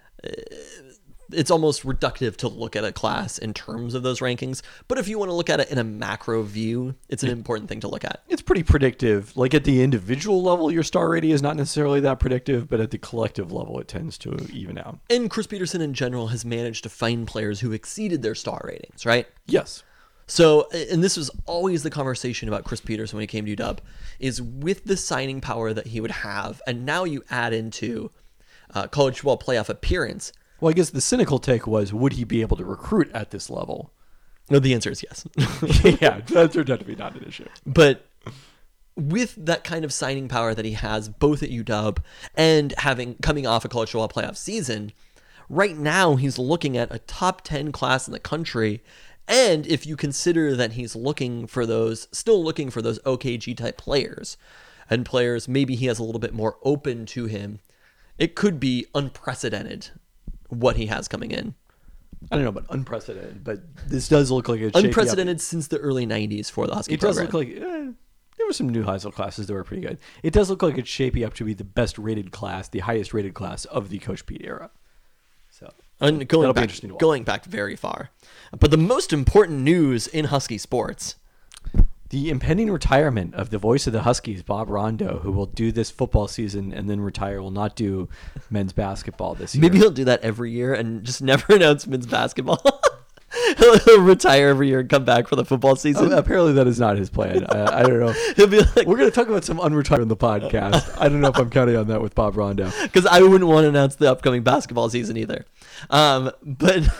it's almost reductive to look at a class in terms of those rankings. But if you want to look at it in a macro view, it's an important thing to look at. It's pretty predictive. Like at the individual level, your star rating is not necessarily that predictive, but at the collective level, it tends to even out. And Chris Peterson in general has managed to find players who exceeded their star ratings, right? Yes. So, and this was always the conversation about Chris Peterson when he came to UW, is with the signing power that he would have, and now you add into college football playoff appearance. Well, I guess the cynical take was, would he be able to recruit at this level? No, the answer is yes. Yeah, that turned out to be not an issue. But with that kind of signing power that he has, both at UW and coming off a college football playoff season, right now he's looking at a top 10 class in the country. And if you consider that he's still looking for those OKG type players, and players maybe he has a little bit more open to him, it could be unprecedented what he has coming in. I don't know about unprecedented, but this does look like it's Unprecedented since the early 90s for the Husky It does program. look like there were some new high school classes that were pretty good. It does look like it's shaping up to be the best rated class, the highest rated class of the Coach Pete era. So And that'll be interesting to watch. going back very far. But the most important news in Husky sports. The impending retirement of the voice of the Huskies, Bob Rondo, who will do this football season and then retire, will not do men's basketball this year. Maybe he'll do that every year and just never announce men's basketball. He'll retire every year and come back for the football season. Apparently that is not his plan. I don't know. He'll be like, We're going to talk about some unretired in the podcast. I don't know if I'm counting on that with Bob Rondo. because I wouldn't want to announce the upcoming basketball season either. But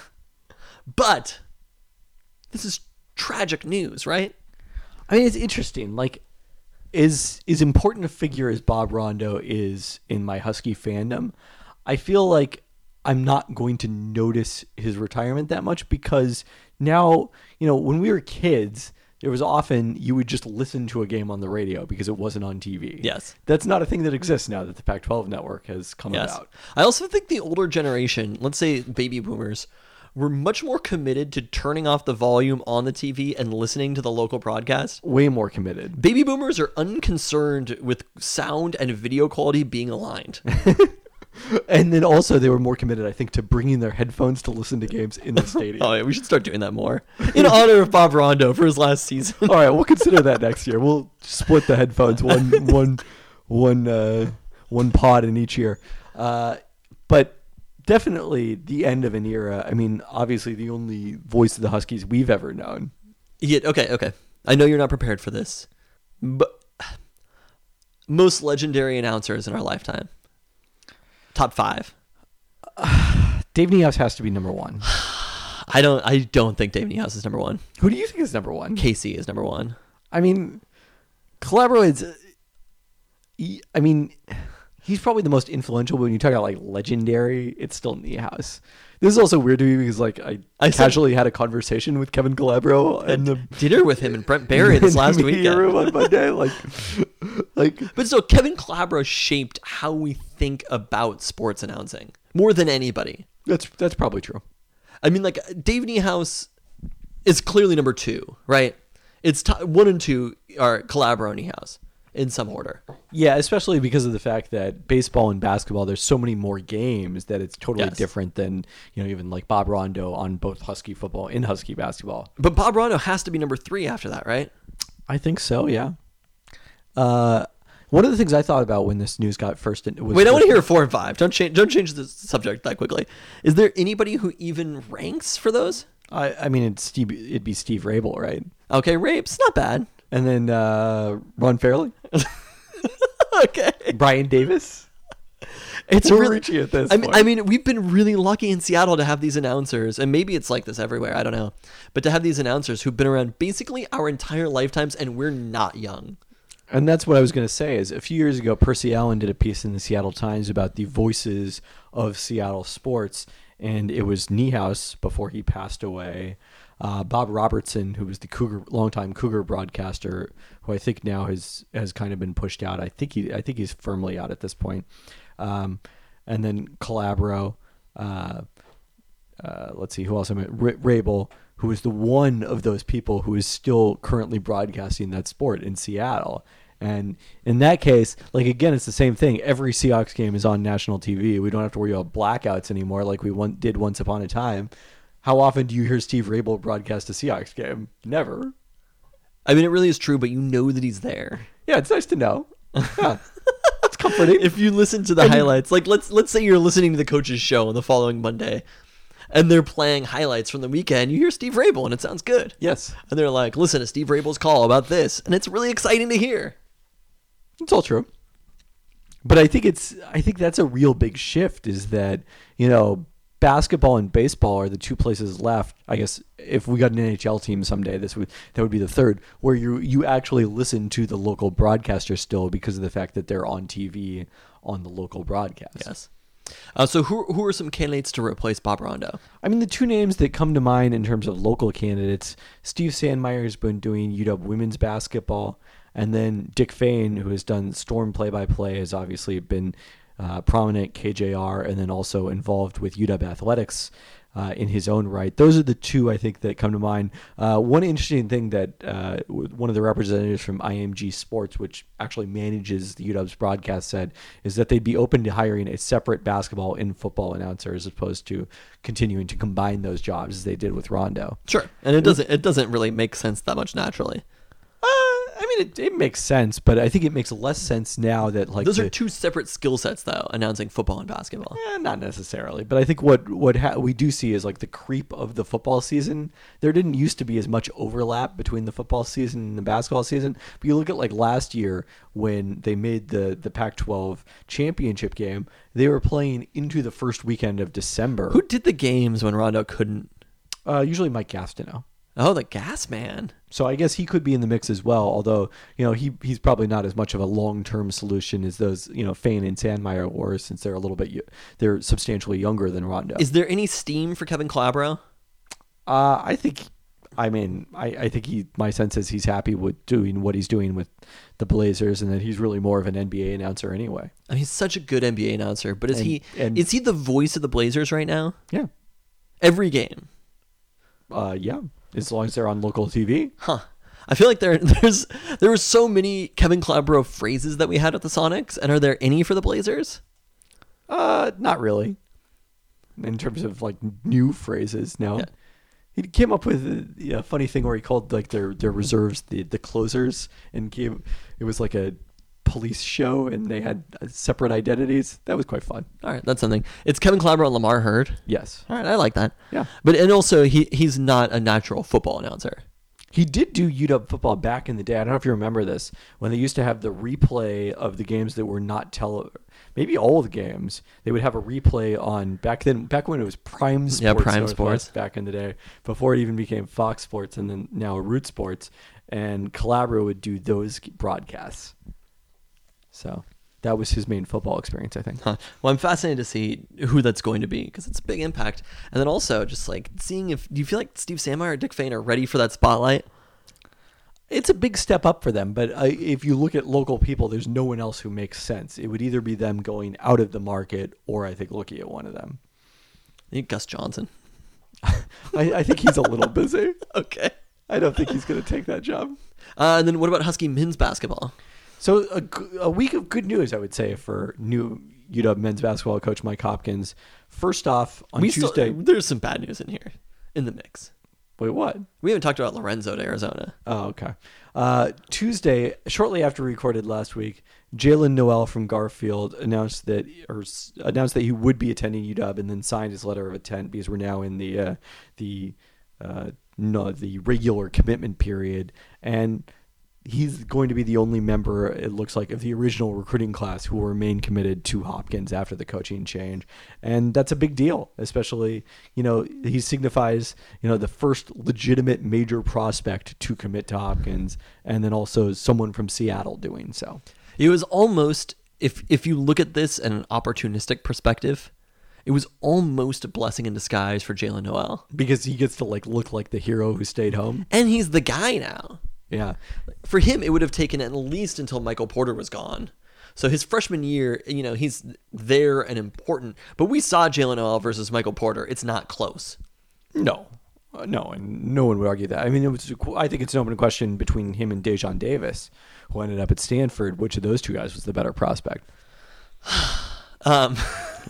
this is tragic news, right? I mean, it's interesting. Like, as important a figure as Bob Rondo is in my Husky fandom, I feel like I'm not going to notice his retirement that much because now, when we were kids, there was often you would just listen to a game on the radio because it wasn't on TV. Yes. That's not a thing that exists now that the Pac-12 network has come Yes. about. I also think the older generation, let's say baby boomers, were much more committed to turning off the volume on the TV and listening to the local broadcast. Way more committed. Baby boomers are unconcerned with sound and video quality being aligned. And then also they were more committed, I think, to bringing their headphones to listen to games in the stadium. Oh, yeah, we should start doing that more. In honor of Bob Rondo for his last season. All right, we'll consider that next year. We'll split the headphones one pod in each year. But definitely the end of an era. I mean, obviously the only voice of the Huskies we've ever known. Yeah, okay. I know you're not prepared for this, but most legendary announcers in our lifetime. Top 5. Dave Niehaus has to be number one. I don't think Dave Niehaus is number 1. Who do you think is number one? Casey is number 1. I mean, Calabro is. He's probably the most influential. But when you talk about like legendary, it's still Niehaus. This is also weird to me because like I casually had a conversation with Kevin Calabro and the dinner with him and Brent Barry this last media room weekend. on Monday. Like, But still, Kevin Calabro shaped how we think about sports announcing more than anybody. that's probably true. I mean, like Dave Niehaus is clearly number 2, right? It's 1 and 2 are Calabro and Niehaus in some order. Yeah, especially because of the fact that baseball and basketball, there's so many more games that it's totally Yes. different than even like Bob Rondo on both Husky football and Husky basketball. But Bob Rondo has to be number 3 after that, right? I think so. Yeah. One of the things I thought about when this news got first was Wait, I want to hear 4 and 5. Don't change the subject that quickly. Is there anybody who even ranks for those? I mean, it'd be Steve Rabel, right? Okay, Rapes, not bad. And then Ron Fairley, Okay. Brian Davis. It's We're really reaching at this I mean, point. I mean, we've been really lucky in Seattle to have these announcers, and maybe it's like this everywhere. I don't know, but to have these announcers who've been around basically our entire lifetimes, and we're not young. And that's what I was going to say is a few years ago, Percy Allen did a piece in the Seattle Times about the voices of Seattle sports. And it was Niehaus before he passed away. Bob Robertson, who was the longtime Cougar broadcaster, who I think now has kind of been pushed out. I think he's firmly out at this point. And then Calabro. Let's see who else I met. Rabel, who is the one of those people who is still currently broadcasting that sport in Seattle. And in that case, like, again, it's the same thing. Every Seahawks game is on national TV. We don't have to worry about blackouts anymore like we did once upon a time. How often do you hear Steve Rabel broadcast a Seahawks game? Never. I mean, it really is true, but you know that he's there. Yeah, it's nice to know. Yeah. It's comforting. If you listen to the highlights, like let's say you're listening to the coach's show on the following Monday, and they're playing highlights from the weekend, you hear Steve Rabel, and it sounds good. Yes. And they're like, listen to Steve Rabel's call about this, and it's really exciting to hear. It's all true. But I think that's a real big shift is that, basketball and baseball are the two places left. I guess if we got an NHL team someday, that would be the third, where you actually listen to the local broadcaster still because of the fact that they're on TV on the local broadcast. Yes. So who are some candidates to replace Bob Rondo? I mean, the two names that come to mind in terms of local candidates, Steve Sandmeyer's been doing UW women's basketball, and then Dick Fain, who has done Storm play-by-play, has obviously been prominent KJR, and then also involved with UW athletics in his own right. Those are the two I think that come to mind. One interesting thing that one of the representatives from IMG Sports, which actually manages the UW's broadcast, said is that they'd be open to hiring a separate basketball and football announcer as opposed to continuing to combine those jobs as they did with Rondo. Sure, and it doesn't really make sense that much naturally. I mean, it makes sense, but I think it makes less sense now that like Those are two separate skill sets, though, announcing football and basketball. Not necessarily, but I think what we do see is like the creep of the football season. There didn't used to be as much overlap between the football season and the basketball season. But you look at like last year when they made the Pac-12 championship game, they were playing into the first weekend of December. Who did the games when Rondo couldn't? Usually Mike Gastineau. Oh, the gas man. So I guess he could be in the mix as well, although, he's probably not as much of a long-term solution as those, Fain and Sandmeyer were, since they're substantially younger than Rondo. Is there any steam for Kevin Calabro? I think my sense is he's happy with doing what he's doing with the Blazers, and that he's really more of an NBA announcer anyway. I mean, he's such a good NBA announcer, but is he the voice of the Blazers right now? Yeah. Every game? Yeah. As long as they're on local TV. Huh. I feel like there were so many Kevin Calabro phrases that we had at the Sonics, and are there any for the Blazers? Not really. In terms of like new phrases, no. Yeah. He came up with a funny thing where he called like their reserves the closers, and it was like a police show, and they had separate identities. That was quite fun. All right, that's something. It's Kevin Calabro and Lamar Hurd. Yes. All right, I like that. Yeah. And also he's not a natural football announcer. He did do UW football back in the day. I don't know if you remember this, when they used to have the replay of the games that were not maybe all the games. They would have a replay on back when it was Prime Sports. Yeah, Prime Northwest Sports back in the day, before it even became Fox Sports, and then now Root Sports. And Calabro would do those broadcasts. So that was his main football experience, I think. Huh. Well, I'm fascinated to see who that's going to be, because it's a big impact. And then also just like seeing do you feel like Steve Sandmeyer or Dick Fain are ready for that spotlight? It's a big step up for them, but if you look at local people, there's no one else who makes sense. It would either be them going out of the market, or I think looking at one of them. I think Gus Johnson. I think he's a little busy. Okay. I don't think he's going to take that job. And then what about Husky men's basketball? So a week of good news, I would say, for new UW men's basketball coach Mike Hopkins. First off, on Tuesday... there's some bad news in here, in the mix. Wait, what? We haven't talked about Lorenzo to Arizona. Oh, okay. Tuesday, shortly after we recorded last week, Jalen Noel from Garfield announced that he would be attending UW, and then signed his letter of intent, because we're now in the regular commitment period, and he's going to be the only member, it looks like, of the original recruiting class who will remain committed to Hopkins after the coaching change. And that's a big deal, especially, he signifies, the first legitimate major prospect to commit to Hopkins, and then also someone from Seattle doing so. It was almost, if you look at this in an opportunistic perspective, it was almost a blessing in disguise for Jalen Noel. Because he gets to look like the hero who stayed home. And he's the guy now. Yeah. For him, it would have taken at least until Michael Porter was gone. So his freshman year, he's there and important. But we saw Jalen Noel versus Michael Porter. It's not close. No, and no one would argue that. I mean, I think it's an open question between him and Dejon Davis, who ended up at Stanford. Which of those two guys was the better prospect? There's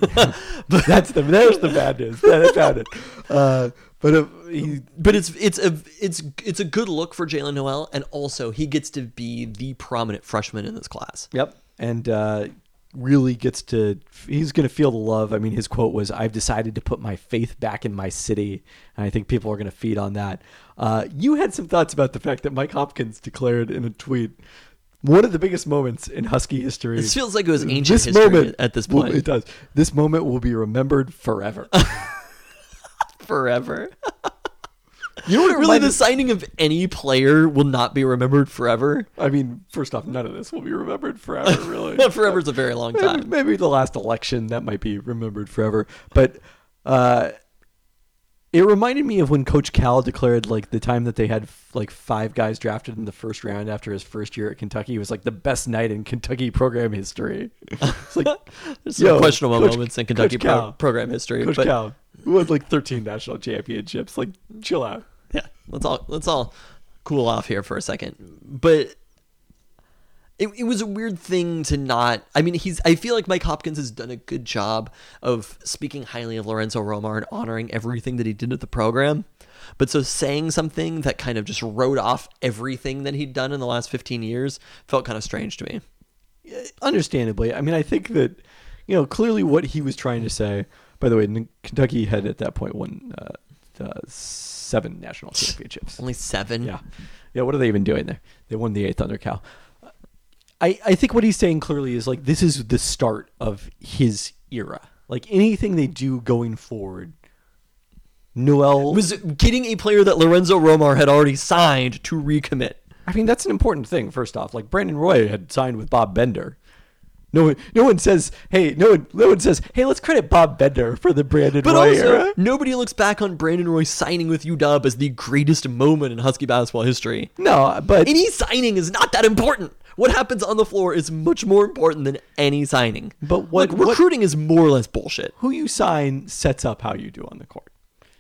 the bad news. That's bad news. But it's a good look for Jalen Noel, and also he gets to be the prominent freshman in this class. Yep, and really he's going to feel the love. I mean, his quote was, "I've decided to put my faith back in my city," and I think people are going to feed on that. You had some thoughts about the fact that Mike Hopkins declared in a tweet, one of the biggest moments in Husky history. This feels like it was ancient history at this point. It does. This moment will be remembered forever. Forever. You know what it Really, reminded- the signing of any player will not be remembered forever. I mean, first off, none of this will be remembered forever, really. Forever's a very long time. Maybe the last election, that might be remembered forever. But it reminded me of when Coach Cal declared, like, the time that they had, like, 5 guys drafted in the first round after his first year at Kentucky. It was, like, the best night in Kentucky program history. It's like, There's some questionable moments in Kentucky Coach Cal. program history. Coach but Cal, who won, like, 13 national championships. Like, chill out. yeah, let's all cool off here for a second. But it was a weird thing to not. I mean, I feel like Mike Hopkins has done a good job of speaking highly of Lorenzo Romar and honoring everything that he did at the program. But so saying something that kind of just wrote off everything that he'd done in the last 15 years felt kind of strange to me. Understandably. I mean, I think that, clearly what he was trying to say, by the way, Kentucky had at that point won 7 national championships. Only 7? Yeah. Yeah, what are they even doing there? They won the 8th under Cal. I think what he's saying clearly is, like, this is the start of his era. Like, anything they do going forward, Noel Was getting a player that Lorenzo Romar had already signed to recommit. I mean, that's an important thing, first off. Like, Brandon Roy had signed with Bob Bender. No one says, hey, let's credit Bob Bender for the Brandon But Roy also, era. nobody looks back on Brandon Roy signing with UW as the greatest moment in Husky basketball history. No, but Any signing is not that important. What happens on the floor is much more important than any signing. But Like, recruiting is more or less bullshit. who you sign sets up how you do on the court.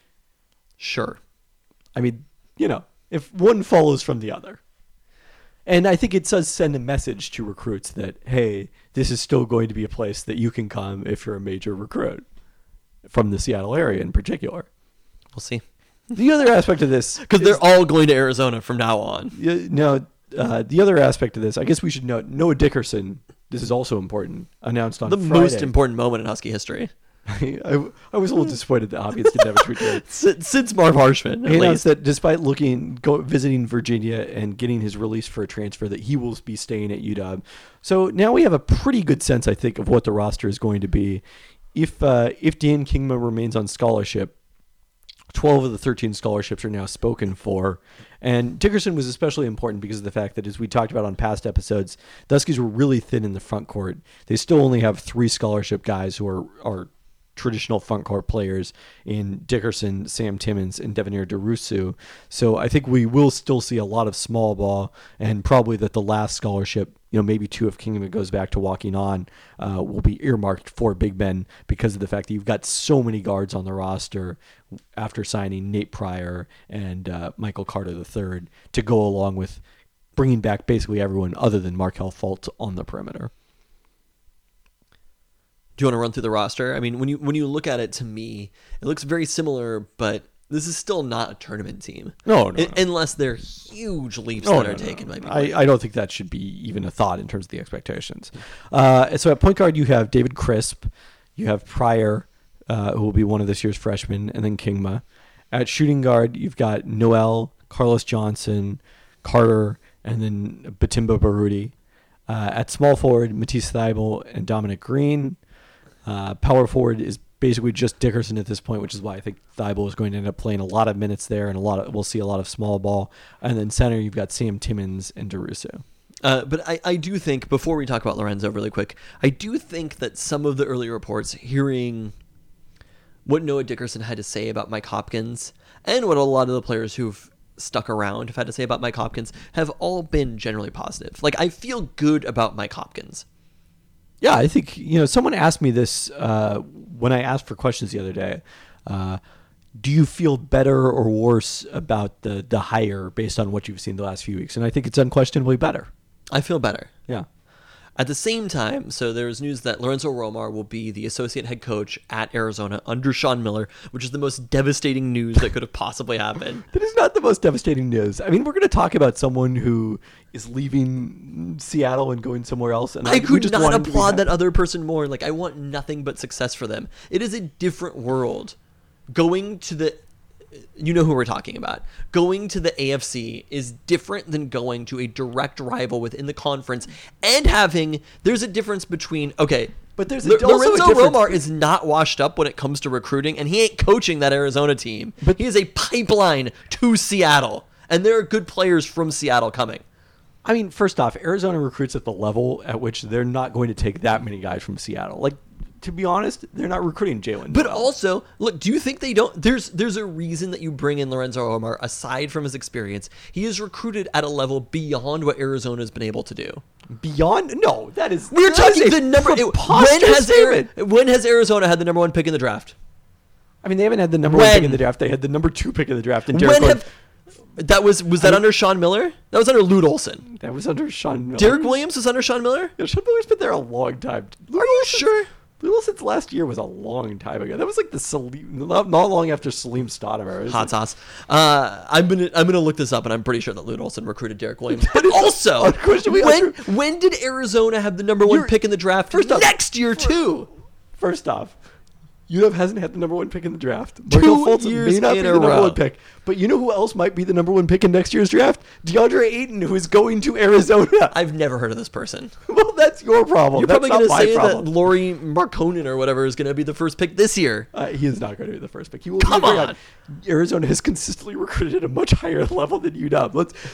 Sure. I mean, if one follows from the other. And I think it does send a message to recruits that, hey, this is still going to be a place that you can come if you're a major recruit from the Seattle area in particular. We'll see. The other aspect of this, Because they're all going to Arizona from now on. the other aspect of this, I guess we should note, Noah Dickerson, this is also important, announced on The Friday. most important moment in Husky history. I was a little disappointed that Hopkins didn't have a tweet today. Since Marv Harshman, at He announced least. that despite visiting Virginia and getting his release for a transfer, that he will be staying at UW. So now we have a pretty good sense, I think, of what the roster is going to be. If Dan Kingma remains on scholarship, 12 of the 13 scholarships are now spoken for. And Dickerson was especially important because of the fact that, as we talked about on past episodes, the Huskies were really thin in the front court. They still only have 3 scholarship guys who are traditional front court players in Dickerson, Sam Timmons, and Devenir DeRusu. So I think we will still see a lot of small ball, and probably that the last scholarship, maybe 2 if Kingman goes back to walking on, will be earmarked for Big Ben because of the fact that you've got so many guards on the roster after signing Nate Pryor and Michael Carter III to go along with bringing back basically everyone other than Markel Fultz on the perimeter. Do you want to run through the roster? I mean, when you look at it, to me, it looks very similar, but this is still not a tournament team. No. Unless they're huge leaps that are taken by people. I don't think that should be even a thought in terms of the expectations. So at point guard, you have David Crisp, you have Pryor, who will be one of this year's freshmen, and then Kingma. At shooting guard, you've got Noel, Carlos Johnson, Carter, and then Batimba Baruti. At small forward, Matisse Thybulle and Dominic Green. Power forward is basically just Dickerson at this point, which is why I think Thybulle is going to end up playing a lot of minutes there, and we'll see a lot of small ball. And then center, you've got Sam Timmons and DeRusso. But I do think, before we talk about Lorenzo really quick, I do think that some of the early reports, hearing what Noah Dickerson had to say about Mike Hopkins, and what a lot of the players who've stuck around have had to say about Mike Hopkins, have all been generally positive. Like, I feel good about Mike Hopkins. Yeah, I think, someone asked me this when I asked for questions the other day. Do you feel better or worse about the hire based on what you've seen the last few weeks? And I think it's unquestionably better. I feel better. Yeah. At the same time, so there's news that Lorenzo Romar will be the associate head coach at Arizona under Sean Miller, which is the most devastating news that could have possibly happened. That is not the most devastating news. I mean, we're going to talk about someone who is leaving Seattle and going somewhere else. And I could just not want him to be applaud happy. that other person more. Like, I want nothing but success for them. It is a different world. Going to the... You know who we're talking about. Going to the AFC is different than going to a direct rival within the conference and having... There's a difference between... Okay, But there's also Lorenzo a difference. Romar is not washed up when it comes to recruiting, and he ain't coaching that Arizona team. But he is a pipeline to Seattle, and there are good players from Seattle coming. I mean, first off, Arizona recruits at the level at which they're not going to take that many guys from Seattle. Like, to be honest, they're not recruiting Jalen. But Noel. also, look, do you think they don't? There's a reason that you bring in Lorenzo Romar. Aside from his experience, he is recruited at a level beyond what Arizona's been able to do. Beyond? No, that is. We're that talking is a the number. preposterous statement. When has Arizona had the number 1 pick in the draft? I mean, they haven't had the number 1 pick in the draft. They had the number 2 pick in the draft. And When have that was that under Sean Miller? That was under Lute Olson. That was under Sean Miller. Derek Williams was under Sean Miller. Yeah, Sean Miller's been there a long time. Are you sure? Lute Olson's last year was a long time ago. That was like the Salim, not long after Salim Stoudemire. Hot sauce. I'm gonna look this up, and I'm pretty sure that Lute Olson recruited Derek Williams. But also, unquestionably when did Arizona have the number 1 pick in the draft? First off, next year too. First off, UW hasn't had the number 1 pick in the draft. 2 Markel Fultz years may not be in the a number row. 1 pick. But you know who else might be the number 1 pick in next year's draft? DeAndre Ayton, who is going to Arizona. I've never heard of this person. Well, that's your problem. You're That's probably not going to my say problem. that Laurie Markkonen or whatever is going to be the first pick this year. He is not going to be the first pick. He will Come be on. Arizona has consistently recruited at a much higher level than UW.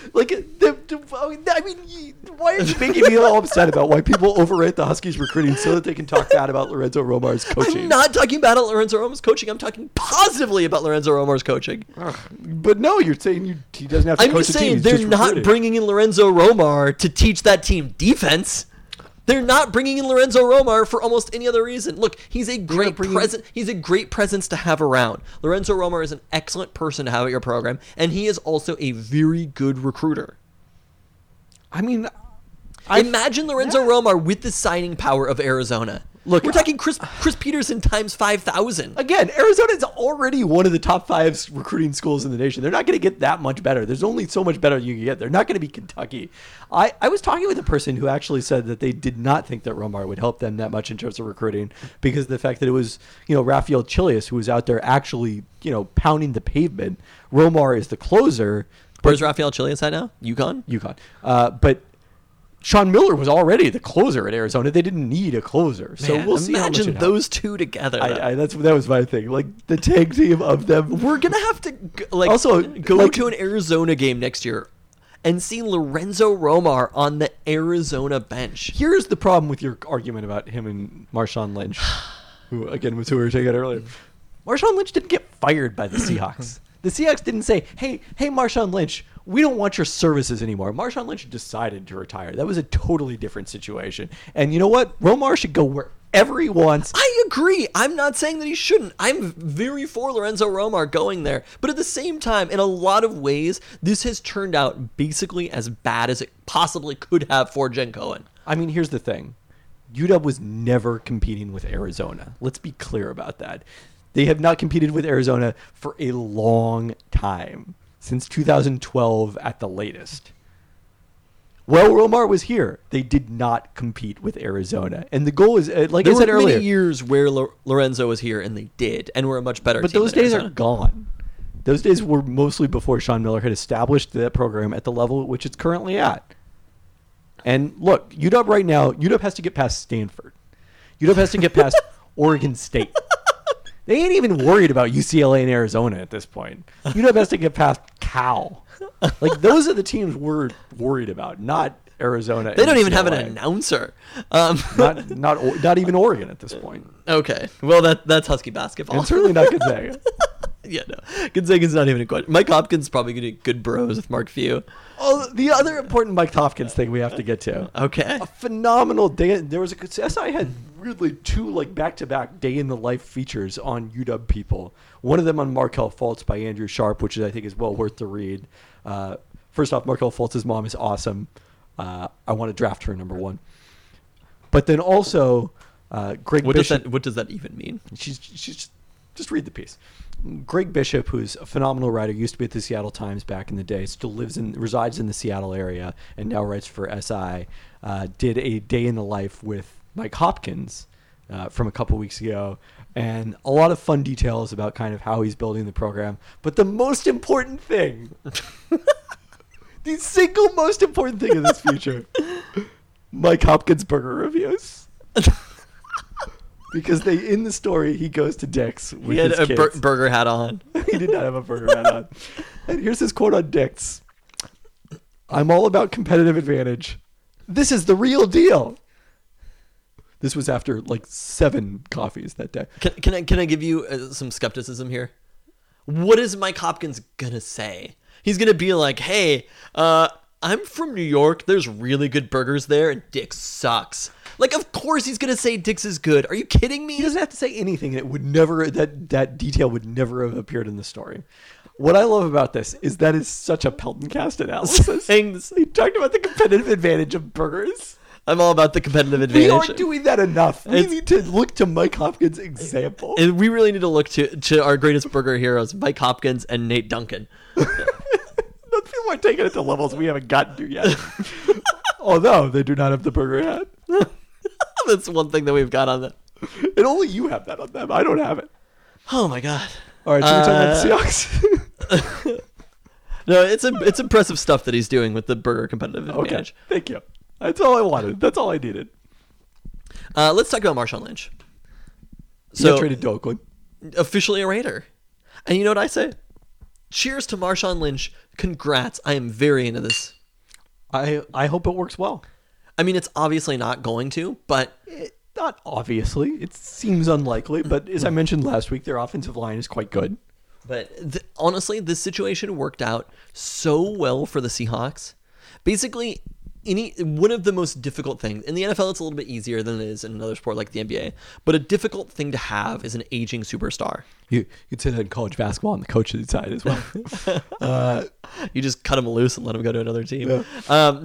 Why are you making me all upset about why people overrate the Huskies recruiting so that they can talk bad about Lorenzo Romar's coaching? I'm not talking bad about Lorenzo Romar's coaching. I'm talking positively about Lorenzo Romar's coaching. But no, you're saying he doesn't have to I'm coach just a team. saying He's they're just not recruiting. bringing in Lorenzo Romar to teach that team defense. They're not bringing in Lorenzo Romar for almost any other reason. Look, he's a great presence. He's a great presence to have around. Lorenzo Romar is an excellent person to have at your program, and he is also a very good recruiter. I mean, Imagine Lorenzo Romar with the signing power of Arizona. Look, we're talking Chris Peterson times 5,000. again, Arizona is already one of the top 5 recruiting schools in the nation. They're not going to get that much better. There's only so much better you can get. They're not going to be Kentucky. I was talking with a person who actually said that they did not think that Romar would help them that much in terms of recruiting because of the fact that it was, Rafael Chilius who was out there actually, pounding the pavement. Romar is the closer. Where's Rafael Chilius at now? UConn? But Sean Miller was already the closer at Arizona. They didn't need a closer. So Man, we'll see how much imagine it those two together. that was my thing. Like the tag team of them. We're gonna have to go to an Arizona game next year and see Lorenzo Romar on the Arizona bench. Here's the problem with your argument about him and Marshawn Lynch, who again was who we were talking about earlier. Marshawn Lynch didn't get fired by the Seahawks. The Seahawks didn't say, hey, Marshawn Lynch, we don't want your services anymore. Marshawn Lynch decided to retire. That was a totally different situation. And you know what? Romar should go wherever he wants. I agree. I'm not saying that he shouldn't. I'm very for Lorenzo Romar going there. But at the same time, in a lot of ways, this has turned out basically as bad as it possibly could have for Jen Cohen. I mean, here's the thing. UW was never competing with Arizona. Let's be clear about that. They have not competed with Arizona for a long time, since 2012 at the latest. Well, Romar was here. They did not compete with Arizona. And the goal is, like I said There were earlier, many years where Lorenzo was here, and they did, and were a much better but team those than days are Arizona. gone. Those days were mostly before Sean Miller had established that program at the level at which it's currently at. And look, UW right now, UW has to get past Stanford. UW has to get past Oregon State. They ain't even worried about UCLA and Arizona at this point. UW has to get past Cal. Like, those are the teams we're worried about, not Arizona. They don't and even have an UCLA. announcer. Not even Oregon at this point. Okay, well that's Husky basketball. And certainly not Gonzaga. Yeah, no, Gonzaga's not even a question. Mike Hopkins is probably going to get good bros with Mark Few. Oh, the other important Mike Hopkins thing we have to get to. Okay. A phenomenal day. There was SI had weirdly 2 back-to-back day in the life features on UW people. One of them on Markel Fultz by Andrew Sharp, which I think is well worth the read. First off, Markel Fultz's mom is awesome. I want to draft her number 1. But then also, Greg Bishop. What does that even mean? She's just read the piece. Greg Bishop, who's a phenomenal writer, used to be at the Seattle Times back in the day, still resides in the Seattle area, and now writes for SI. Did a day in the life with Mike Hopkins from a couple weeks ago, and a lot of fun details about kind of how he's building the program. But the most important thing, the single most important thing in this feature, Mike Hopkins burger reviews. because in the story he goes to Dick's with He had his a kids. burger hat on. He did not have a burger hat on. And here's his quote on Dick's: "I'm all about competitive advantage. This is the real deal." This was after like 7 coffees that day. Can I give you some skepticism here? What is Mike Hopkins gonna say? He's gonna be like, "Hey, I'm from New York. There's really good burgers there, and Dick's sucks." Like, of course he's gonna say Dick's is good. Are you kidding me? He doesn't have to say anything, and it would never that detail would never have appeared in the story. What I love about this is that is such a Pelton Cast analysis. He talked about the competitive advantage of burgers. I'm all about the competitive We advantage. aren't doing that enough. We need to look to Mike Hopkins' example. And we really need to look to our greatest burger heroes, Mike Hopkins and Nate Duncan. Those people are taking it to levels we haven't gotten to yet. Although they do not have the burger hat. That's one thing that we've got on them. And only you have that on them. I don't have it. Oh my god. All right, should we talk about the Seahawks? No, it's impressive stuff that he's doing with the burger competitive Okay, advantage. thank you. That's all I wanted. That's all I needed. Let's talk about Marshawn Lynch. He got traded to Oakland. Officially a Raider. And you know what I say? Cheers to Marshawn Lynch. Congrats. I am very into this. I hope it works well. I mean, it's obviously not going to, but Not obviously. It seems unlikely, but as I mentioned last week, their offensive line is quite good. honestly, this situation worked out so well for the Seahawks. Basically, one of the most difficult things in the NFL, it's a little bit easier than it is in another sport like the NBA, but a difficult thing to have is an aging superstar. You could say that in college basketball on the coach's side as well. You just cut him loose and let him go to another team. Yeah.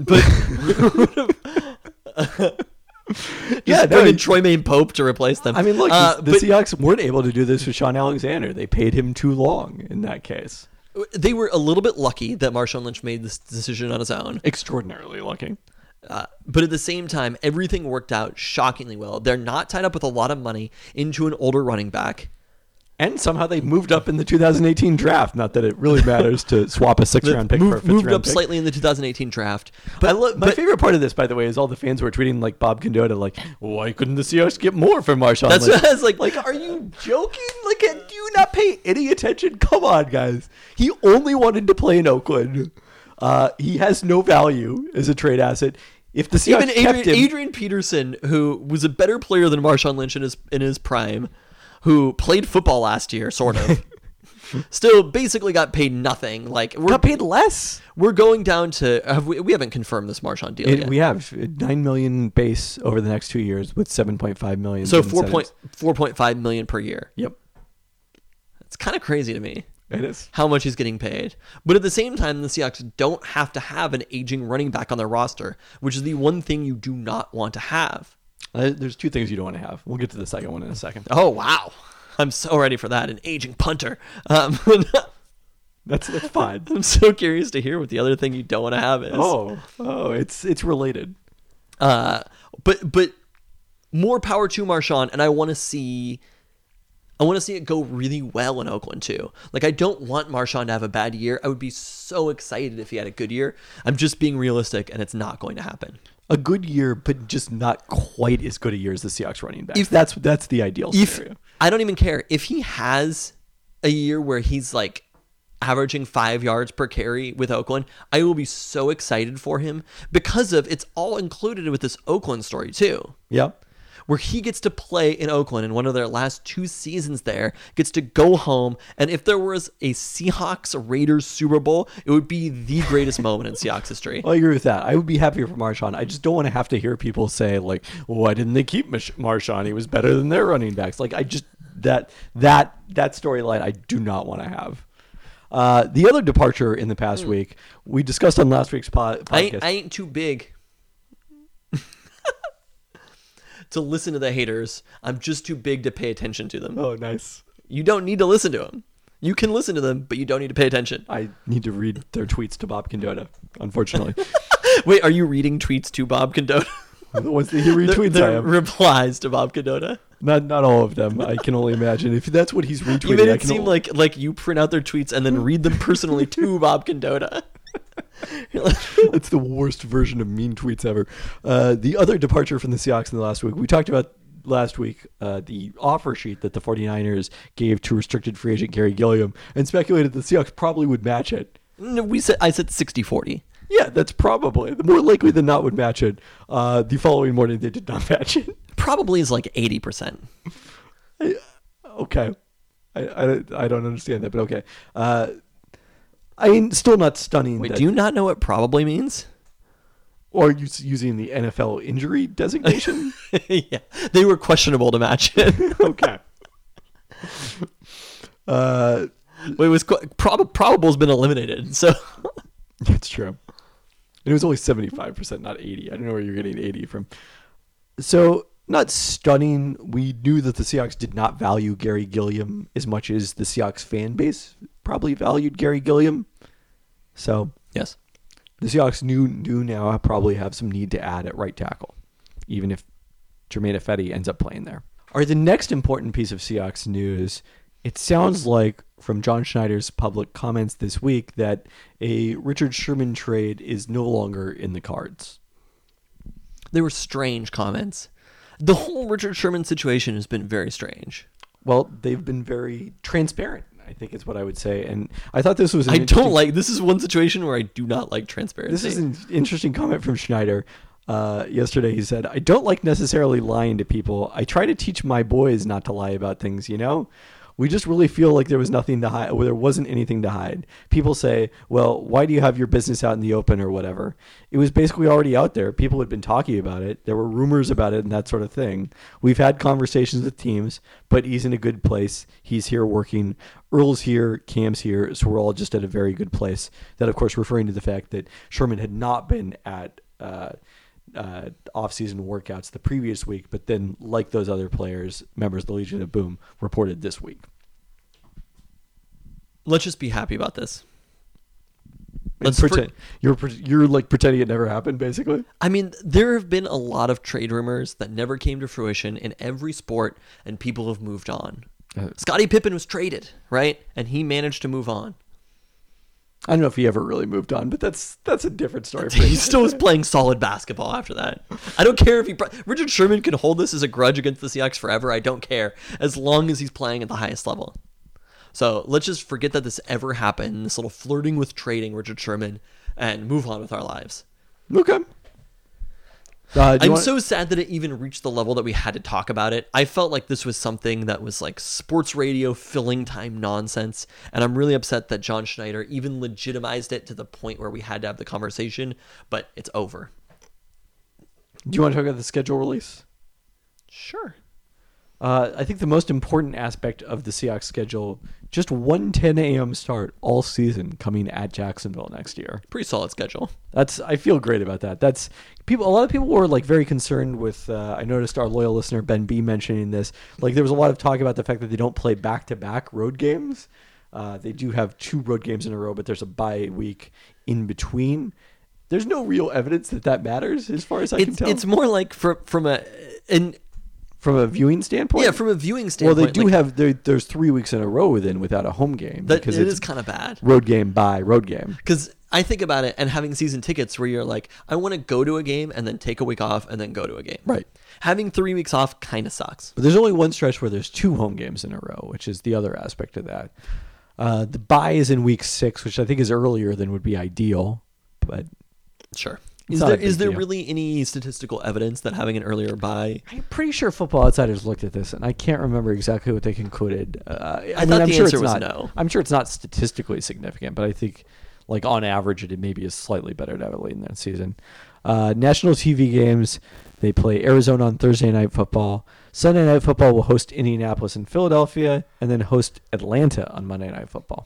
Bring in Troy Pope to replace them. I mean, look, the Seahawks weren't able to do this with Sean Alexander. They paid him too long in that case. They were a little bit lucky that Marshawn Lynch made this decision on his own. Extraordinarily lucky. But at the same time, everything worked out shockingly well. They're not tied up with a lot of money into an older running back. And somehow they moved up in the 2018 draft. Not that it really matters to swap a 6th-round pick for a 5th-round Moved up pick. slightly in the 2018 draft. But my favorite part of this, by the way, is all the fans were tweeting like Bob Condotta, like, why couldn't the Seahawks get more for Marshawn That's Lynch? what I was like. Like, are you joking? Like, do you not pay any attention? Come on, guys. He only wanted to play in Oakland. He has no value as a trade asset. If the Seahawks Even kept him, Adrian Peterson, who was a better player than Marshawn Lynch in his prime, who played football last year, sort of, still basically got paid nothing. Like got paid less. We're going down to we haven't confirmed this Marshawn deal yet. We have $9 million base over the next 2 years with $7.5 million. So in incentives. 4.5 million per year. Yep, It's kind of crazy to me. it is. How much he's getting paid. But at the same time, the Seahawks don't have to have an aging running back on their roster, which is the one thing you do not want to have. There's 2 things you don't want to have. We'll get to the second one in a second. Oh, wow. I'm so ready for that. An aging punter. That's fine. I'm so curious to hear what the other thing you don't want to have is. Oh, it's related. But more power to Marshawn, and I want to see it go really well in Oakland too. Like, I don't want Marshawn to have a bad year. I would be so excited if he had a good year. I'm just being realistic, and it's not going to happen. A good year, but just not quite as good a year as the Seahawks running back. That's the ideal scenario. I don't even care if he has a year where he's like averaging 5 yards per carry with Oakland. I will be so excited for him because of it's all included with this Oakland story too. Yeah. Where he gets to play in Oakland in one of their last 2 seasons there, gets to go home, and if there was a Seahawks-Raiders Super Bowl, it would be the greatest moment in Seahawks history. I agree with that. I would be happier for Marshawn. I just don't want to have to hear people say, like, why didn't they keep Marshawn? He was better than their running backs. Like, I just, that storyline I do not want to have. The other departure in the past week, we discussed on last week's podcast. I ain't too big to listen to the haters. I'm just too big to pay attention to them. Oh, nice. You don't need to listen to them. You can listen to them, but you don't need to pay attention. I need to read their tweets to Bob Condotta, unfortunately. Wait, are you reading tweets to Bob Condotta? Once he retweets, I the am. replies to Bob Condotta. Not all of them. I can only imagine. If that's what he's retweeting, You made I it can seem like you print out their tweets and then read them personally to Bob Condotta. It's the worst version of mean tweets ever. The other departure from the Seahawks in the last week, we talked about last week the offer sheet that the 49ers gave to restricted free agent Gary Gilliam and speculated the Seahawks probably would match it. No, I said 60-40. Yeah, that's probably the more likely than not would match it. The following morning, they did not match it. Probably is like 80%. Okay, I don't understand that, but okay. I mean, still not stunning. Wait, do you not know what probably means? Or are you using the NFL injury designation? Yeah, they were questionable to match it. Okay. Wait, it was probable's been eliminated, so That's true. It was only 75%, not 80. I don't know where you're getting 80 from. So, not stunning. We knew that the Seahawks did not value Gary Gilliam as much as the Seahawks fan base probably valued Gary Gilliam. So, yes, the Seahawks do now probably have some need to add at right tackle, even if Jermaine Ifedi ends up playing there. All right, the next important piece of Seahawks news, it sounds like from John Schneider's public comments this week that a Richard Sherman trade is no longer in the cards. they were strange comments. The whole Richard Sherman situation has been very strange. Well, they've been very transparent, I think is what I would say. And I thought this was This is one situation where I do not like transparency. This is an interesting comment from Schneider. Yesterday he said, I don't like necessarily lying to people. I try to teach my boys not to lie about things, you know? We just really feel like there was nothing to hide, or there wasn't anything to hide. People say, well, why do you have your business out in the open or whatever? It was basically already out there. People had been talking about it. There were rumors about it and that sort of thing. We've had conversations with teams, but he's in a good place. He's here working. Earl's here, Cam's here, so we're all just at a very good place. That, of course, referring to the fact that Sherman had not been at off-season workouts the previous week, but then, like those other players, members of the Legion of Boom, reported this week. Let's just be happy about this. Let's pretend you're like pretending it never happened, basically. I mean, there have been a lot of trade rumors that never came to fruition in every sport, and people have moved on. Scottie Pippen was traded, right? And he managed to move on. I don't know if he ever really moved on, but that's a different story. He still was playing solid basketball after that. I don't care if Richard Sherman can hold this as a grudge against the Seahawks forever. I don't care, as long as he's playing at the highest level. So let's just forget that this ever happened, this little flirting with trading Richard Sherman, and move on with our lives. Okay. I'm so sad that it even reached the level that we had to talk about it. I felt like this was something that was like sports radio filling time nonsense, and I'm really upset that John Schneider even legitimized it to the point where we had to have the conversation, but it's over. Do you want to talk about the schedule release? Sure. I think the most important aspect of the Seahawks schedule, just one 10 a.m. start all season coming at Jacksonville next year. Pretty solid schedule. I feel great about that. A lot of people were like very concerned with, I noticed our loyal listener Ben B mentioning this. Like there was a lot of talk about the fact that they don't play back-to-back road games. They do have 2 road games in a row, but there's a bye week in between. There's no real evidence that matters as far as I can tell. It's more like from a viewing standpoint? Yeah, from a viewing standpoint. Well, they do have, there's 3 weeks in a row without a home game. Because it is kind of bad. Road game by road game. Because I think about it and having season tickets where you're like, I want to go to a game and then take a week off and then go to a game. Right. Having 3 weeks off kind of sucks. But there's only one stretch where there's 2 home games in a row, which is the other aspect of that. The bye is in week 6, which I think is earlier than would be ideal. But sure. Is there really any statistical evidence that having an earlier bye? I'm pretty sure Football Outsiders looked at this, and I can't remember exactly what they concluded. I thought the answer was no. I'm sure it's not statistically significant, but I think, like on average, it maybe is slightly better to have it late in that season. National TV games, they play Arizona on Thursday Night Football. Sunday Night Football will host Indianapolis and Philadelphia, and then host Atlanta on Monday Night Football.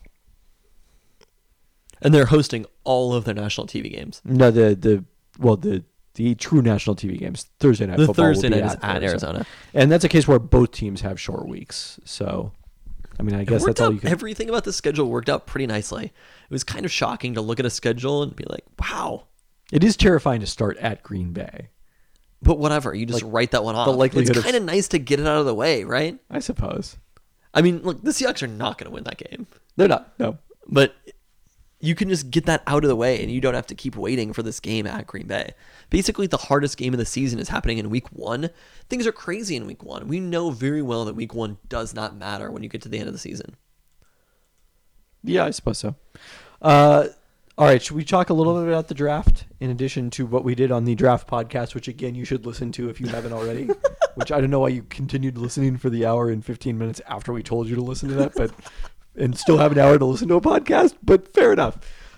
And they're hosting all of their national TV games. No, the true national TV games, Thursday Night Football. Thursday will be night is at Arizona. And that's a case where both teams have short weeks. So, I mean, I guess that's all you can... Everything about the schedule worked out pretty nicely. It was kind of shocking to look at a schedule and be like, wow. It is terrifying to start at Green Bay. But whatever, you just write that one off. It's kind of nice to get it out of the way, right? I suppose. I mean, look, the Seahawks are not going to win that game. They're not, no. But you can just get that out of the way and you don't have to keep waiting for this game at Green Bay. Basically, the hardest game of the season is happening in week 1. Things are crazy in week 1. We know very well that week 1 does not matter when you get to the end of the season. Yeah, I suppose so. All right, should we talk a little bit about the draft in addition to what we did on the draft podcast, which again you should listen to if you haven't already, which I don't know why you continued listening for the hour and 15 minutes after we told you to listen to that, but and still have an hour to listen to a podcast, but fair enough.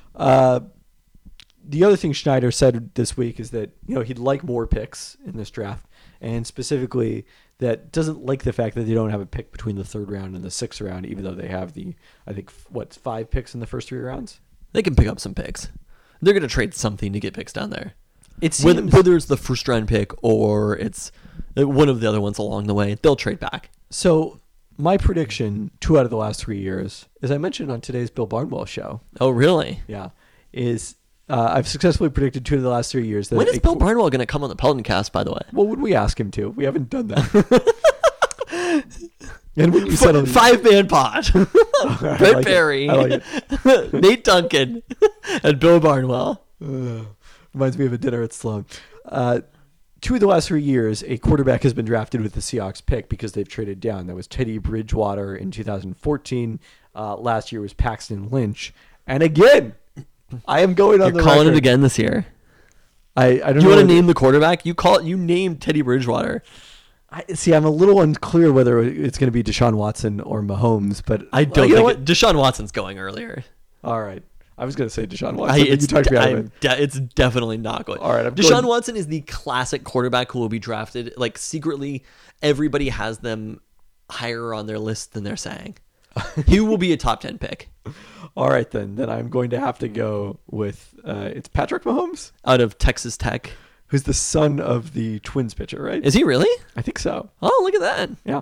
The other thing Schneider said this week is that, you know, he'd like more picks in this draft, and specifically that doesn't like the fact that they don't have a pick between the 3rd round and the 6th round, even though they have the, I think, 5 picks in the first 3 rounds? They can pick up some picks. They're going to trade something to get picks down there. It seems, whether it's the first round pick or it's one of the other ones along the way, they'll trade back. So my prediction, 2 out of the last 3 years, as I mentioned on today's Bill Barnwell show. Oh, really? Yeah. Is I've successfully predicted 2 of the last 3 years. That when is Bill Barnwell going to come on the Peloton Cast, by the way? Well, would we ask him to? We haven't done that. And when you said 5-man pod. Brett Perry, Nate Duncan, and Bill Barnwell. Reminds me of a dinner at Sloan. 2 of the last 3 years, a quarterback has been drafted with the Seahawks pick because they've traded down. That was Teddy Bridgewater in 2014. Last year was Paxton Lynch. And again, I am going on You're the calling record. it again this year. I don't know. You want to name the quarterback? You named Teddy Bridgewater. See, I'm a little unclear whether it's going to be Deshaun Watson or Mahomes, but I don't think Deshaun Watson's going earlier. All right. I was going to say Deshaun Watson. You talked me out of it. It's definitely not going. All right, Deshaun Watson is the classic quarterback who will be drafted. Like, secretly, everybody has them higher on their list than they're saying. He will be a top 10 pick. All right, then I'm going to have to go with it's Patrick Mahomes Out of Texas Tech. who's the son of the Twins pitcher, right? Is he really? I think so. Oh, look at that. Yeah.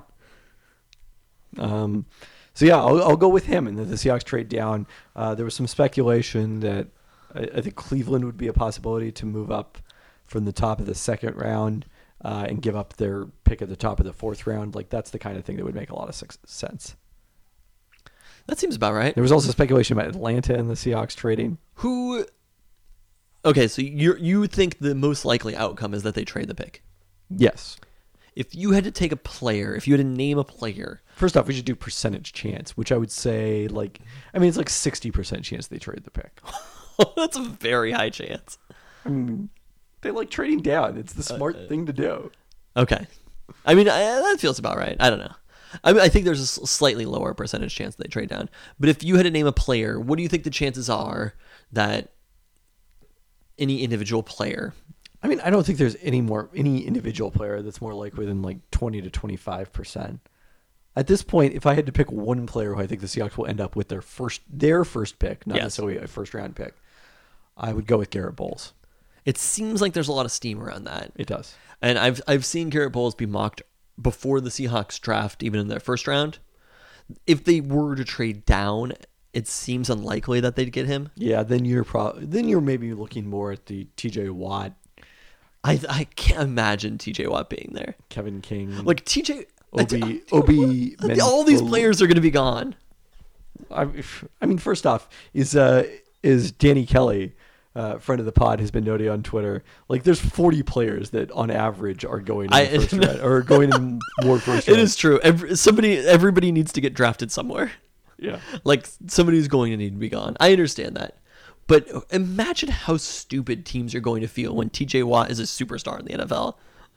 So yeah, I'll go with him, and then the Seahawks trade down. There was some speculation that I think Cleveland would be a possibility to move up from the top of the 2nd round and give up their pick at the top of the 4th round. Like, that's the kind of thing that would make a lot of sense. That seems about right. There was also speculation about Atlanta and the Seahawks trading. Who? Okay, so you think the most likely outcome is that they trade the pick? Yes. If you had to take a player, if you had to name a player, First off, we should do percentage chance, which I would say, it's like 60% chance they trade the pick. that's a very high chance. I mean, they like trading down. It's the smart thing to do. Okay. I mean, that feels about right. I don't know. I think there's a slightly lower percentage chance they trade down. But if you had to name a player, what do you think the chances are that any individual player... I mean, I don't think there's any individual player that's more likely than like 20 to 25%. At this point, if I had to pick one player who I think the Seahawks will end up with their first pick, not necessarily a first-round pick, I would go with Garrett Bowles. It seems like there's a lot of steam around that. It does. And I've seen Garrett Bowles be mocked before the Seahawks draft, even in their first round. If they were to trade down, it seems unlikely that they'd get him. Yeah, then you're maybe looking more at the TJ Watt. I can't imagine TJ Watt being there. Kevin King. Like TJ... Obi all these players are going to be gone. I mean, first off, is Danny Kelly, friend of the pod, has been noted on Twitter. Like, there's 40 players that on average are going in the first round, or going in more first round. It is true. Everybody needs to get drafted somewhere. Yeah. Like, somebody's going to need to be gone. I understand that. But imagine how stupid teams are going to feel when TJ Watt is a superstar in the NFL.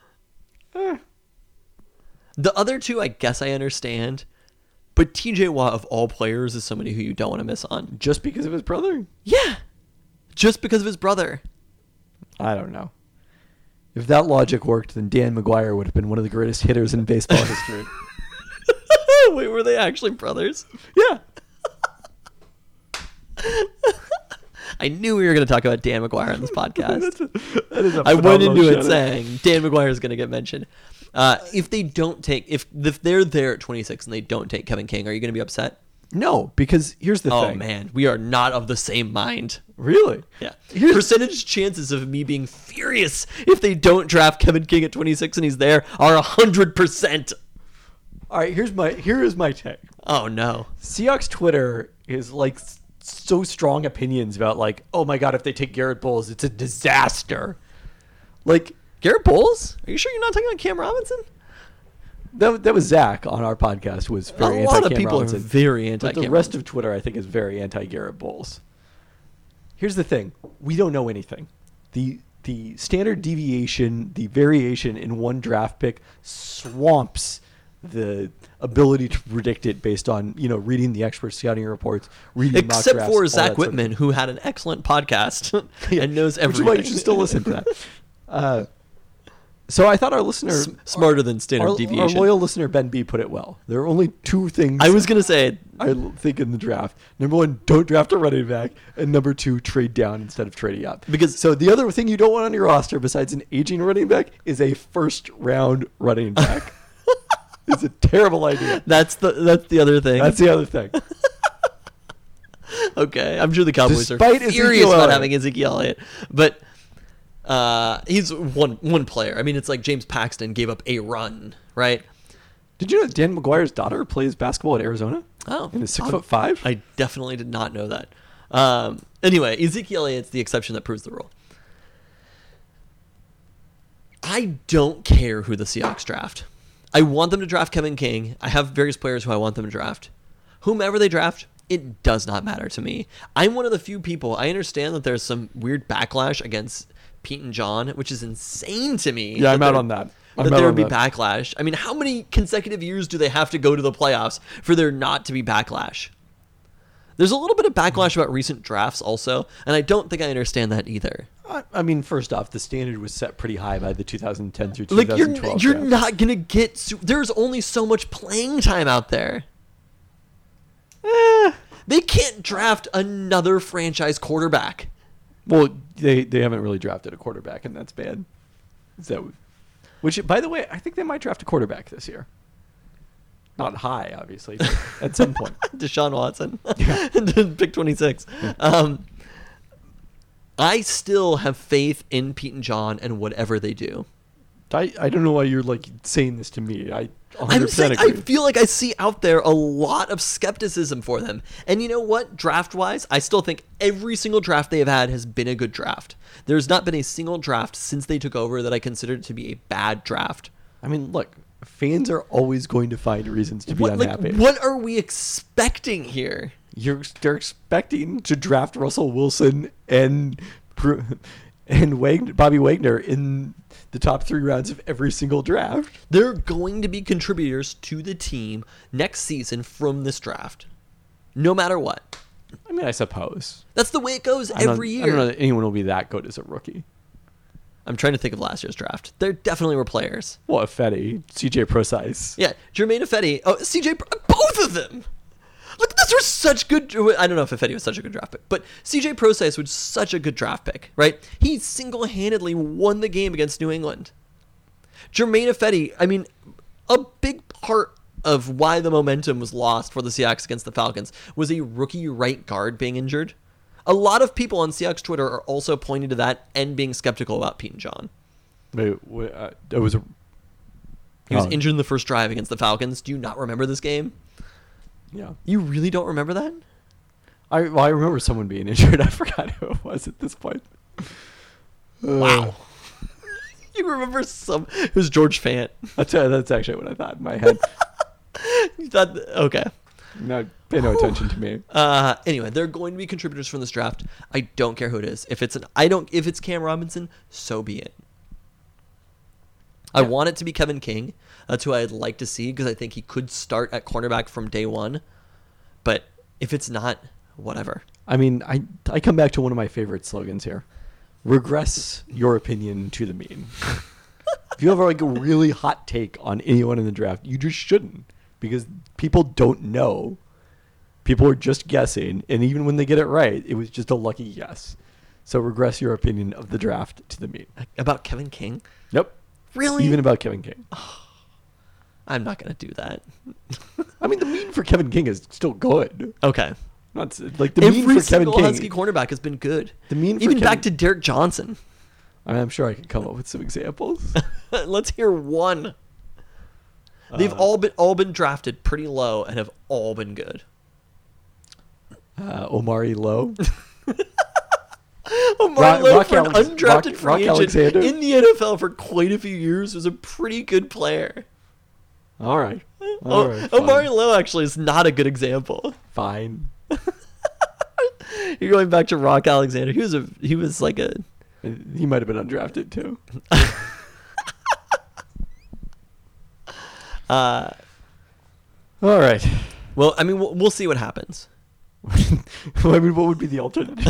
The other two, I guess I understand. But TJ Watt, of all players, is somebody who you don't want to miss on. Just because of his brother? Yeah. Just because of his brother. I don't know. If that logic worked, then Dan McGuire would have been one of the greatest hitters in baseball history. Wait, were they actually brothers? Yeah. I knew we were going to talk about Dan McGuire on this podcast. That is a I went into it shout-out. saying Dan McGuire is going to get mentioned. If they don't take, if they're there at 26 and they don't take Kevin King, are you going to be upset? No, because here's the thing. Oh man, we are not of the same mind. Really? Yeah. Percentage chances of me being furious if they don't draft Kevin King at 26 and he's there are 100%. All right, here is my take. Oh no. Seahawks Twitter is like so strong opinions about like, oh my god, if they take Garrett Bowles, it's a disaster. Like Garrett Bowles? Are you sure you're not talking about Cam Robinson? that was Zach on our podcast was very anti. A lot of people are very anti. But the rest of Twitter, I think, is very anti Garrett Bowles. Here's the thing: we don't know anything. The standard deviation, the variation in one draft pick, swamps the ability to predict it based on reading the expert scouting reports, reading mock except drafts, for all Zach that Whitman, who had an excellent podcast and knows everything. Which is why you should still listen to that. So I thought our listener, smarter than standard our deviation. loyal listener Ben B put it well. There are only two things I was gonna say. I think in the draft. Number one, don't draft a running back, and number two, trade down instead of trading up. So the other thing you don't want on your roster besides an aging running back is a first round running back. It's a terrible idea. That's the other thing. That's the other thing. Okay, I'm sure the Cowboys Despite are furious Ezekiel about Elliott. having Ezekiel Elliott, but he's one player. I mean, it's like James Paxton gave up a run, right? Did you know that Dan McGuire's daughter plays basketball at Arizona? Oh, and is 6'5". I definitely did not know that. Anyway, Ezekiel Elliott's the exception that proves the rule. I don't care who the Seahawks draft. I want them to draft Kevin King. I have various players who I want them to draft. Whomever they draft, it does not matter to me. I'm one of the few people. I understand that there's some weird backlash against Pete and John, which is insane to me. Yeah, I'm out on that. That there would be backlash. I mean, how many consecutive years do they have to go to the playoffs for there not to be backlash? There's a little bit of backlash about recent drafts also, and I don't think I understand that either. I mean, first off, the standard was set pretty high by the 2010 through Like 2012 you're draft. not gonna get. There's only so much playing time out there. They can't draft another franchise quarterback. Well, they haven't really drafted a quarterback, and that's bad. Which, by the way, I think they might draft a quarterback this year. Not high, obviously, but at some point. Deshaun Watson, pick 26. I still have faith in Pete and John and whatever they do. I don't know why you're like saying this to me. I 100% I'm saying agree. I feel like I see out there a lot of skepticism for them. And you know what? Draft-wise, I still think every single draft they have had has been a good draft. There's not been a single draft since they took over that I considered to be a bad draft. I mean, look, fans are always going to find reasons to be unhappy. What are we expecting here? They're expecting to draft Russell Wilson and Bobby Wagner in the top 3 rounds of every single draft. They're going to be contributors to the team next season from this draft, no matter what. I mean, I suppose. That's the way it goes every year. I don't know that anyone will be that good as a rookie. I'm trying to think of last year's draft. There definitely were players. Well, Ifedi, CJ Procise. Yeah, Jermaine Ifedi. Oh, both of them. Look, those were such good. I don't know if Ifedi was such a good draft pick, but CJ Procise was such a good draft pick, right? He single-handedly won the game against New England. Jermaine Ifedi, I mean, a big part of why the momentum was lost for the Seahawks against the Falcons was a rookie right guard being injured. A lot of people on Seahawks Twitter are also pointing to that and being skeptical about Pete and John. Wait, it was He was injured in the first drive against the Falcons. Do you not remember this game? Yeah. You really don't remember that? I remember someone being injured. I forgot who it was at this point. Wow. You remember it was George Fant. That's actually what I thought in my head. You thought, okay. No, pay no attention to me. Anyway, they're going to be contributors from this draft. I don't care who it is. If it's Cam Robinson, so be it. I want it to be Kevin King. That's who I'd like to see because I think he could start at cornerback from day one. But if it's not, whatever. I mean, I come back to one of my favorite slogans here. Regress your opinion to the mean. If you have like a really hot take on anyone in the draft, you just shouldn't. Because people don't know. People are just guessing. And even when they get it right, it was just a lucky guess. So regress your opinion of the draft to the mean. About Kevin King? Yep. Really? Even about Kevin King. I'm not going to do that. I mean, the mean for Kevin King is still good. Okay. Not like the mean for Kevin King. Husky cornerback has been good. The mean for even Kevin, back to Derek Johnson. I mean, I'm sure I could come up with some examples. Let's hear one. They've all been drafted pretty low and have all been good. Omari Lowe. Omari Lowe, Rock for an Alex- undrafted Rock- free Rock agent Alexander? in the NFL for quite a few years, was a pretty good player. All right. All right. Omari Lowe actually is not a good example. Fine. You're going back to Rock Alexander. He was like a He might have been undrafted too. All right. well, I mean, we'll see what happens. I mean, what would be the alternative?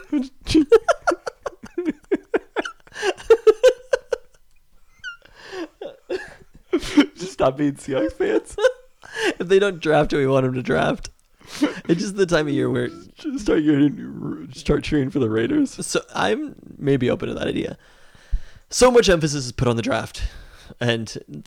Just stop being Seahawks fans. If they don't draft who we want them to draft, it's just the time of year where. Just start cheering for the Raiders. So I'm maybe open to that idea. So much emphasis is put on the draft, and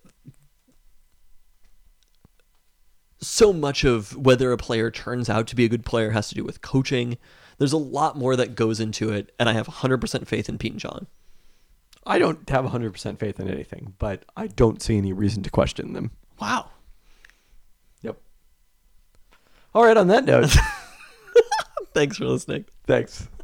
so much of whether a player turns out to be a good player has to do with coaching. There's a lot more that goes into it, and I have 100% faith in Pete and John. I don't have 100% faith in anything, but I don't see any reason to question them. Wow. Yep. All right, on that note, Thanks for listening. thanks.